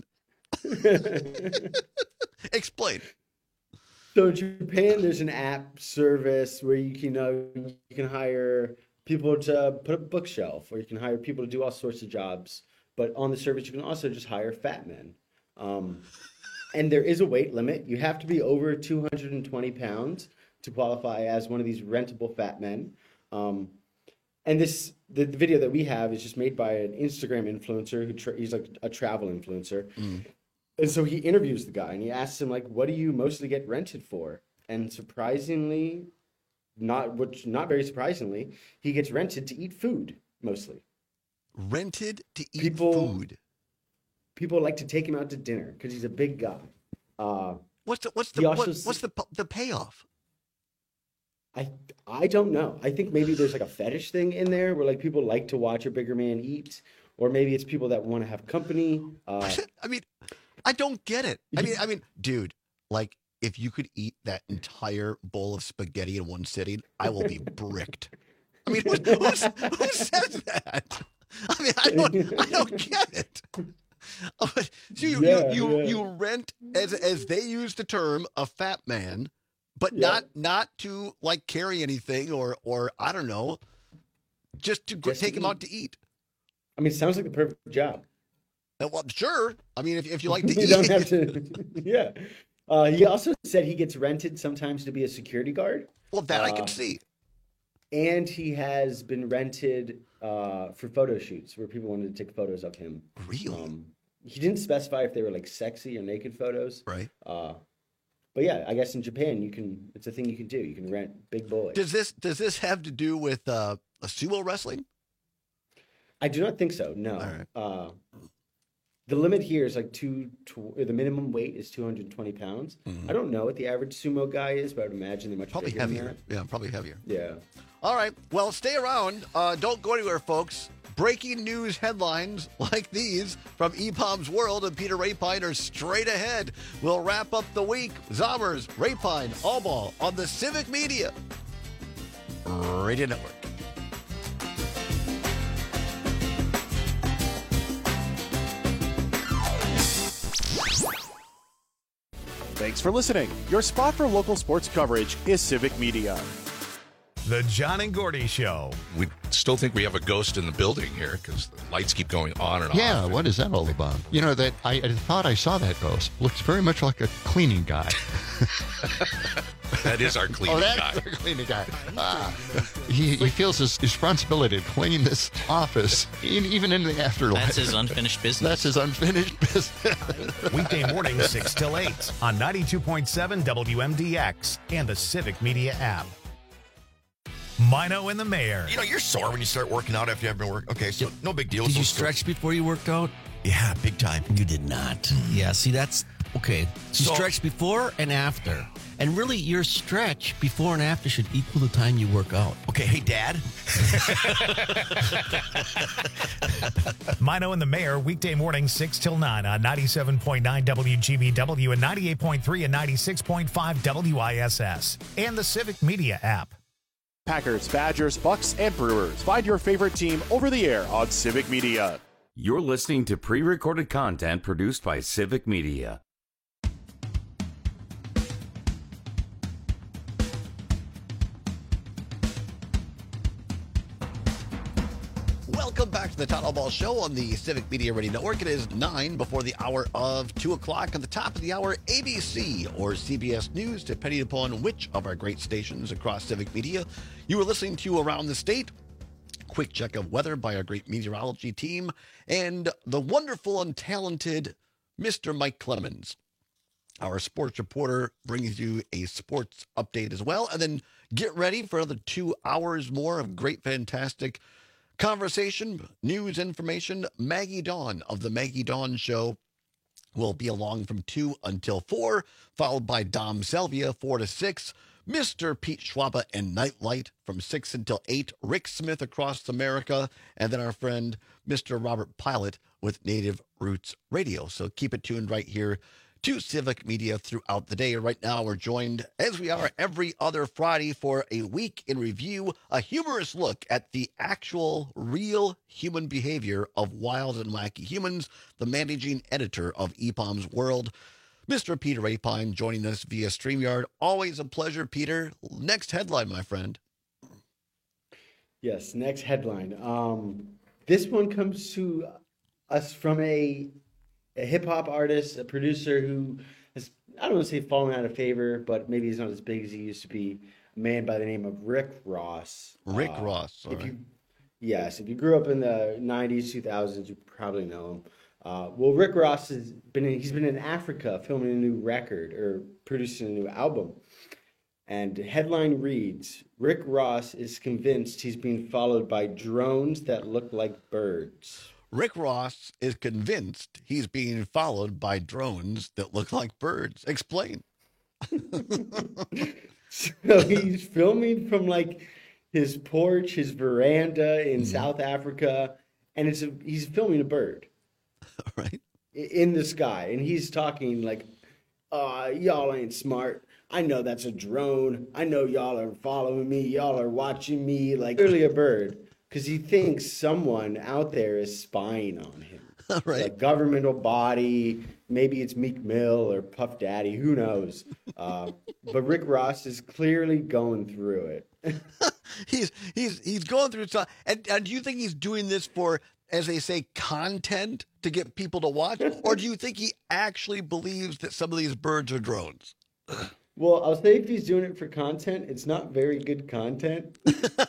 Explain. So in Japan, there's an app service where you can uh, you can hire people to put up a bookshelf, or you can hire people to do all sorts of jobs. But on the service, you can also just hire fat men. Um, and there is a weight limit. You have to be over two hundred twenty pounds to qualify as one of these rentable fat men. Um, and this the, the video that we have is just made by an Instagram influencer who tra- he's like a travel influencer. And so he interviews the guy and he asks him, like, what do you mostly get rented for? And surprisingly, not which not very surprisingly, he gets rented to eat food mostly. Rented to eat people, food. People like to take him out to dinner because he's a big guy. Uh, What's the what's he the also what, what's the the payoff? I I don't know. I think maybe there's like a fetish thing in there where like people like to watch a bigger man eat, or maybe it's people that want to have company. Uh, I mean, I don't get it. I mean, I mean, dude, like if you could eat that entire bowl of spaghetti in one sitting, I will be bricked. I mean, who, who's, who says that? I mean, I don't, I don't get it. Oh, so you, Yeah, you, you, yeah. you rent, as as they use the term, a fat man, but Yeah. not not to like carry anything or or I don't know, just to go, Just to take him eat. out to eat. I mean, it sounds like the perfect job. Uh, Well, sure. I mean, if if you like to you eat, don't have to. Yeah. Uh, he also said he gets rented sometimes to be a security guard. well, that I Uh, can see. And he has been rented uh, for photo shoots where people wanted to take photos of him. Really? Um, he didn't specify if they were like sexy or naked photos. Right. Uh, but yeah, I guess in Japan you can. It's a thing you can do. You can rent big boys. Does this does this have to do with uh, a sumo wrestling? I do not think so. No. All right. Uh, the limit here is like two. Tw- or the minimum weight is two hundred twenty pounds. Mhm. I don't know what the average sumo guy is, but I would imagine they're much Probably bigger than heavier. that. Yeah, probably heavier. Yeah. All right. Well, stay around. Uh, don't go anywhere, folks. Breaking news headlines like these from E P O M's World and Peter Rapine are straight ahead. We'll wrap up the week. Zommers, Rapine, Allball on the Civic Media Radio Network. Thanks for listening. Your spot for local sports coverage is Civic Media. The John and Gordy Show. We still think we have a ghost in the building here because the lights keep going on and Yeah, on. what is that all about? You know, that I, I thought I saw that ghost. Looks very much like a cleaning guy. That is our cleaning oh, that's guy. our cleaning guy. Ah. he, he feels his responsibility to clean this office, in, even in the afterlife. That's his unfinished business. That's his unfinished business. Weekday mornings six till eight on ninety-two point seven W M D X and the Civic Media app. Mino and the Mayor. You know, you're sore when you start working out after you haven't been working. Okay, so no big deal. Did So- you stretch before you worked out? Yeah, big time. You did not. Yeah, see, that's okay. You So- stretch before and after. And really, your stretch before and after should equal the time you work out. Okay, hey, Dad. Mino and the Mayor, weekday mornings six till nine on ninety-seven point nine W G B W and ninety-eight point three and ninety-six point five W I S S and the Civic Media app. Packers, Badgers, Bucks, and Brewers. Find your favorite team over the air on Civic Media. You're listening to pre-recorded content produced by Civic Media. Welcome back to the Town Hall Ball Show on the Civic Media Radio Network. It is nine before the hour of two o'clock. At the top of the hour, A B C or C B S News, depending upon which of our great stations across Civic Media you are listening to around the state. Quick check of weather by our great meteorology team and the wonderful and talented Mister Mike Clemens. Our sports reporter brings you a sports update as well. And then get ready for another two hours more of great, fantastic conversation, news, information. Maggie Dawn of the Maggie Dawn Show will be along from two until four, followed by Dom Selvia, four to six. Mister Pete Schwaba and Nightlight from six until eight. Rick Smith across America. And then our friend, Mister Robert Pilot with Native Roots Radio. So keep it tuned right here to Civic Media throughout the day. Right now, we're joined, as we are every other Friday, for a week in review, a humorous look at the actual, real human behavior of wild and wacky humans, the managing editor of E P O M's World, Mister Peter Rapine, joining us via StreamYard. Always a pleasure, Peter. Next headline, my friend. Yes, next headline. Um, this one comes to us from a a hip-hop artist, a producer who has, I don't want to say fallen out of favor, but maybe he's not as big as he used to be. A man by the name of Rick Ross. Rick uh, Ross. All if right. you, yes, if you grew up in the nineties, two thousands, you probably know him. Uh, well, Rick Ross has been in, he's been in Africa filming a new record or producing a new album. And headline reads, Rick Ross is convinced he's being followed by drones that look like birds. Rick Ross is convinced he's being followed by drones that look like birds. Explain. So he's filming from like his porch, his veranda in mm-hmm. South Africa, and it's a, he's filming a bird. Right. In the sky. And he's talking like, uh, y'all ain't smart. I know that's a drone. I know y'all are following me. Y'all are watching me. Like, clearly a bird. Because he thinks someone out there is spying on him. Right. A governmental body. Maybe it's Meek Mill or Puff Daddy. Who knows? Uh, but Rick Ross is clearly going through it. he's he's he's going through stuff. And, and do you think he's doing this for, as they say, content to get people to watch? Or do you think he actually believes that some of these birds are drones? Well, I'll say if he's doing it for content, it's not very good content.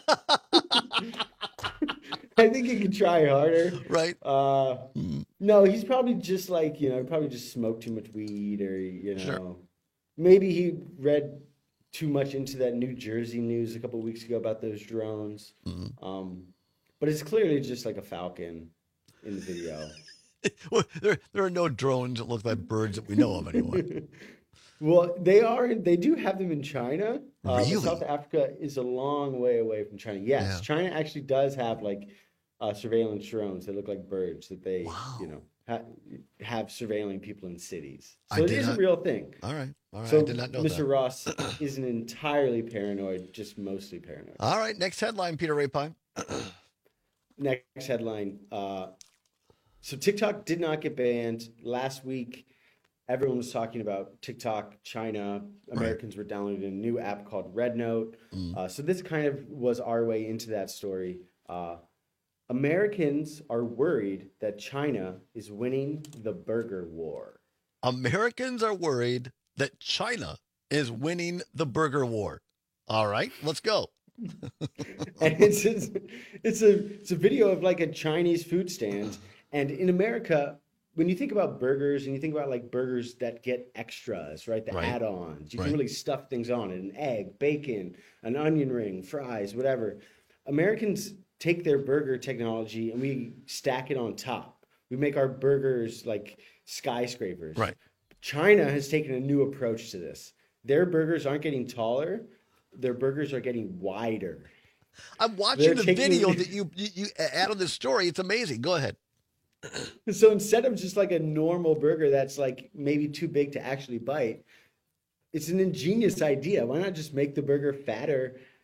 I think he could try harder. Right. Uh, no, he's probably just like, you know, probably just smoked too much weed or, you know, Sure. maybe he read too much into that New Jersey news a couple of weeks ago about those drones. Mm-hmm. Um, but it's clearly just like a falcon in the video. Well, there, there are no drones that look like birds that we know of anyway. Well, they are. They do have them in China. Uh, Really? but South Africa is a long way away from China. Yes, Yeah. China actually does have like uh, surveillance drones that look like birds that they, Wow. you know, ha- have surveilling people in cities. I So it did is not- a real thing. All right. All right. So I did not know Mister that. Ross isn't entirely paranoid, just mostly paranoid. All right. Next headline, Peter Rapine. Next headline. Uh, so TikTok did not get banned last week. Everyone was talking about TikTok, China. Americans were downloading a new app called Red Note. Mm. Uh, so this kind of was our way into that story. Uh, Americans are worried that China is winning the burger war. Americans are worried that China is winning the burger war. All right, let's go. And it's it's it's a it's a video of like a Chinese food stand. And in America, when you think about burgers and you think about like burgers that get extras, right? The Right. add-ons, you Right. can really stuff things on it: an egg, bacon, an onion ring, fries, whatever. Americans take their burger technology and we stack it on top. We make our burgers like skyscrapers. Right. China has taken a new approach to this. Their burgers aren't getting taller; their burgers are getting wider. I'm watching They're the taking- video that you, you you add on this story. It's amazing. Go ahead. So instead of just like a normal burger that's like maybe too big to actually bite, it's an ingenious idea. Why not just make the burger fatter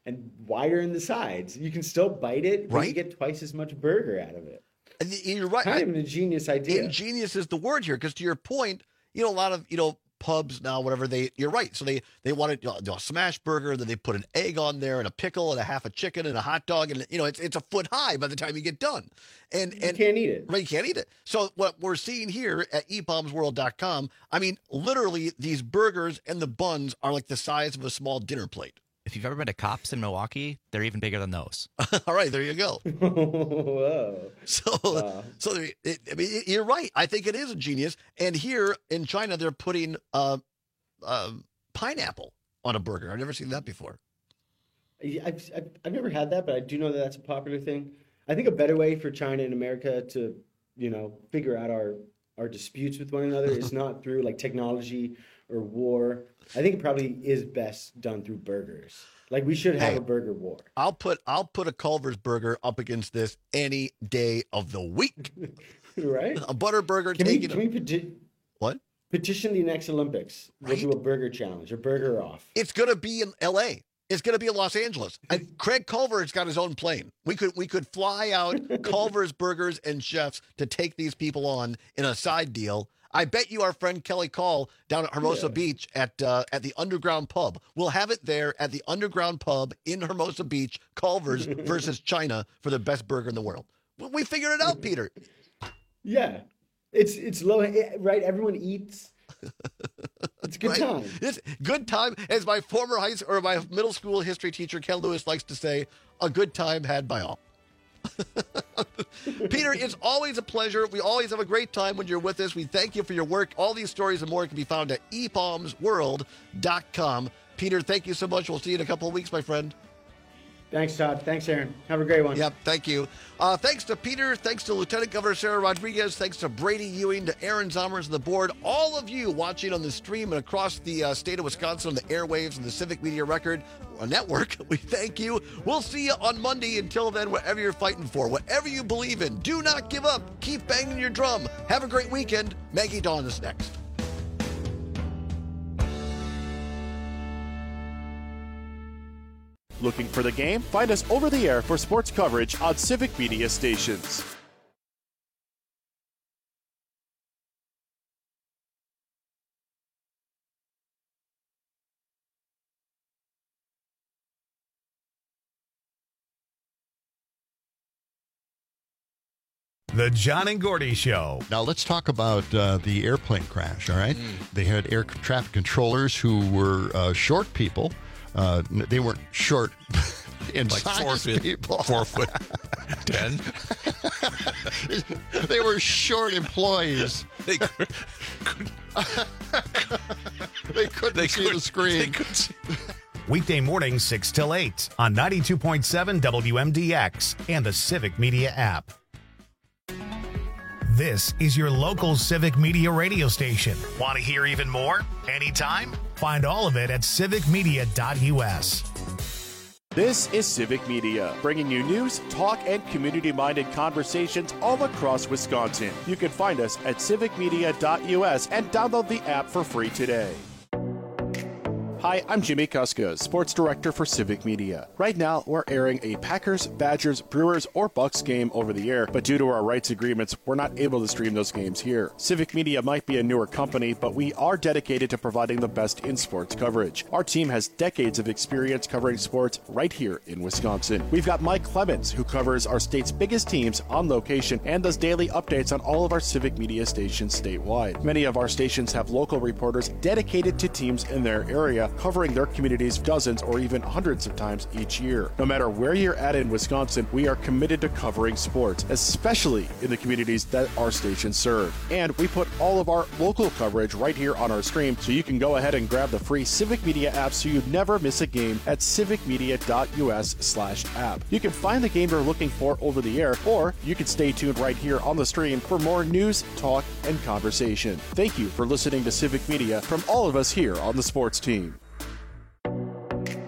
and wider in the sides. You can still bite it, but Right. you get twice as much burger out of it. And you're right. Kind of an ingenious idea. Ingenious is the word here, because to your point, you know, a lot of, you know, pubs now, whatever, they, you're right. So they, they want to do a smash burger, then they put an egg on there and a pickle and a half a chicken and a hot dog. And, you know, it's, it's a foot high by the time you get done. And, You and can't eat it. Right, you can't eat it. So what we're seeing here at e bombs world dot com, I mean, literally these burgers and the buns are like the size of a small dinner plate. If you've ever been to Cops in Milwaukee, they're even bigger than those. All right, there you go. Whoa. So, Wow. so it, I mean, it- you're right. I think it is a genius. And here in China, they're putting uh, uh, pineapple on a burger. I've never seen that before. I've, I've, I've never had that, but I do know that that's a popular thing. I think a better way for China and America to, you know, figure out our, our disputes with one another is not through like technology or war. I think it probably is best done through burgers. Like we should have Hey. a burger war. I'll put I'll put a Culver's burger up against this any day of the week. Right? A butter burger Can we, taking can we peti- what? petition the next Olympics? We'll do a burger challenge, a burger off. It's gonna be in L A. It's gonna be in Los Angeles. And Craig Culver's got his own plane. We could we could fly out Culver's Burgers and Chefs to take these people on in a side deal. I bet you our friend Kelly Call down at Hermosa Yeah. Beach at uh, at the Underground Pub. We'll have it there at the Underground Pub in Hermosa Beach, Culver's versus China for the best burger in the world. We- We figured it out, Peter. Yeah. It's it's low, right? Everyone eats. It's a good Right? time. It's good time, as my former high school, or my middle school history teacher Ken Lewis likes to say, a good time had by all. Peter, it's always a pleasure. We always have a great time when you're with us. We thank you for your work. All these stories and more can be found at e bombs world dot com. Peter, thank you so much. We'll see you in a couple of weeks, my friend. Thanks, Todd. Thanks, Aaron. Have a great one. Yep, thank you. Uh, thanks to Peter. Thanks to Lieutenant Governor Sarah Rodriguez. Thanks to Brady Ewing, to Aaron Zommers and the board. All of you watching on the stream and across the uh, state of Wisconsin on the airwaves and the Civic Media Record Network, we thank you. We'll see you on Monday. Until then, whatever you're fighting for, whatever you believe in, do not give up. Keep banging your drum. Have a great weekend. Maggie Dawn is next. Looking for the game? Find us over the air for sports coverage on Civic Media stations. The John and Gordy Show. Now let's talk about uh, the airplane crash. All right, they had air traffic controllers who were uh, short people. Uh, n- they weren't short in Like size four foot, people. four foot ten. They were short employees. They could, They couldn't they see could, the screen. They could see. Weekday mornings six till eight on ninety-two point seven W M D X and the Civic Media app. This is your local Civic Media radio station. Want to hear even more? Anytime? Find all of it at civic media dot U S. This is Civic Media, bringing you news, talk, and community-minded conversations all across Wisconsin. You can find us at civic media dot U S and download the app for free today. Hi, I'm Jimmy Kuska, Sports Director for Civic Media. Right now, we're airing a Packers, Badgers, Brewers, or Bucks game over the air, but due to our rights agreements, we're not able to stream those games here. Civic Media might be a newer company, but we are dedicated to providing the best in sports coverage. Our team has decades of experience covering sports right here in Wisconsin. We've got Mike Clemens, who covers our state's biggest teams on location and does daily updates on all of our Civic Media stations statewide. Many of our stations have local reporters dedicated to teams in their area, covering their communities dozens or even hundreds of times each year. No matter where you're at in Wisconsin, we are committed to covering sports, especially in the communities that our stations serve. And we put all of our local coverage right here on our stream, so you can go ahead and grab the free Civic Media app so you never miss a game at civic media dot U S slash app. You can find the game you're looking for over the air, or you can stay tuned right here on the stream for more news, talk, and conversation. Thank you for listening to Civic Media from all of us here on the sports team.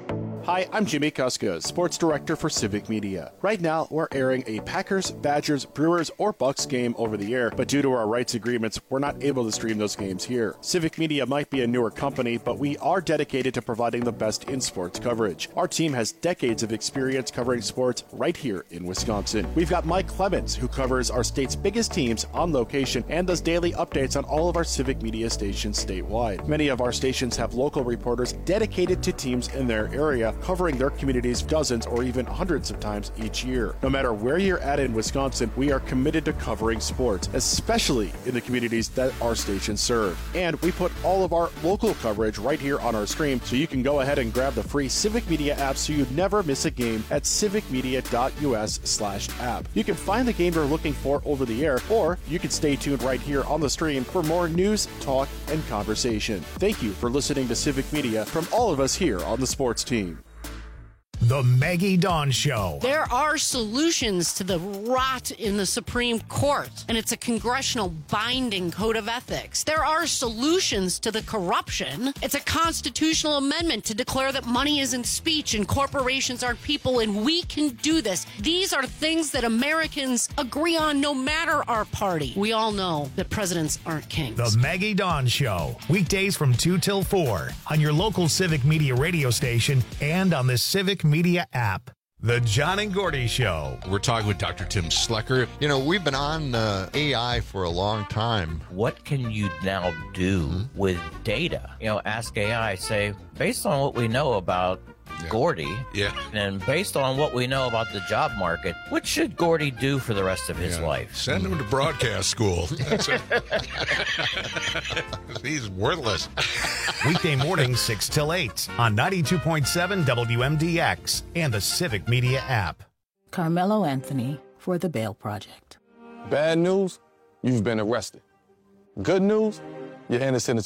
Hi, I'm Jimmy Kuska, Sports Director for Civic Media. Right now, we're airing a Packers, Badgers, Brewers, or Bucks game over the air, but due to our rights agreements, we're not able to stream those games here. Civic Media might be a newer company, but we are dedicated to providing the best in sports coverage. Our team has decades of experience covering sports right here in Wisconsin. We've got Mike Clemens, who covers our state's biggest teams on location and does daily updates on all of our Civic Media stations statewide. Many of our stations have local reporters dedicated to teams in their area, covering their communities dozens or even hundreds of times each year. No matter where you're at in Wisconsin, we are committed to covering sports, especially in the communities that our stations serve. And we put all of our local coverage right here on our stream, so you can go ahead and grab the free Civic Media app so you never miss a game at civicmedia.us slash app. You can find the game you're looking for over the air, or you can stay tuned right here on the stream for more news, talk, and conversation. Thank you for listening to Civic Media from all of us here on the sports team. The Maggie Dawn Show. There are solutions to the rot in the Supreme Court, and it's a congressional binding code of ethics. There are solutions to the corruption. It's a constitutional amendment to declare that money isn't speech and corporations aren't people, and we can do this. These are things that Americans agree on no matter our party. We all know that presidents aren't kings. The Maggie Dawn Show. Weekdays from two till four on your local Civic Media radio station and on the Civic Media app. The John and Gordy Show. We're talking with Doctor Tim Slecker. You know, we've been on uh, A I for a long time. What can you now do mm-hmm. with data? You know, ask A I, say, based on what we know about yeah. Gordy, yeah. and based on what we know about the job market, what should Gordy do for the rest of his yeah. life? Send him to broadcast school. That's it. He's worthless. Weekday mornings, six till eight on ninety-two point seven W M D X and the Civic Media app. Carmelo Anthony for the Bail Project. Bad news, you've been arrested. Good news, you're innocent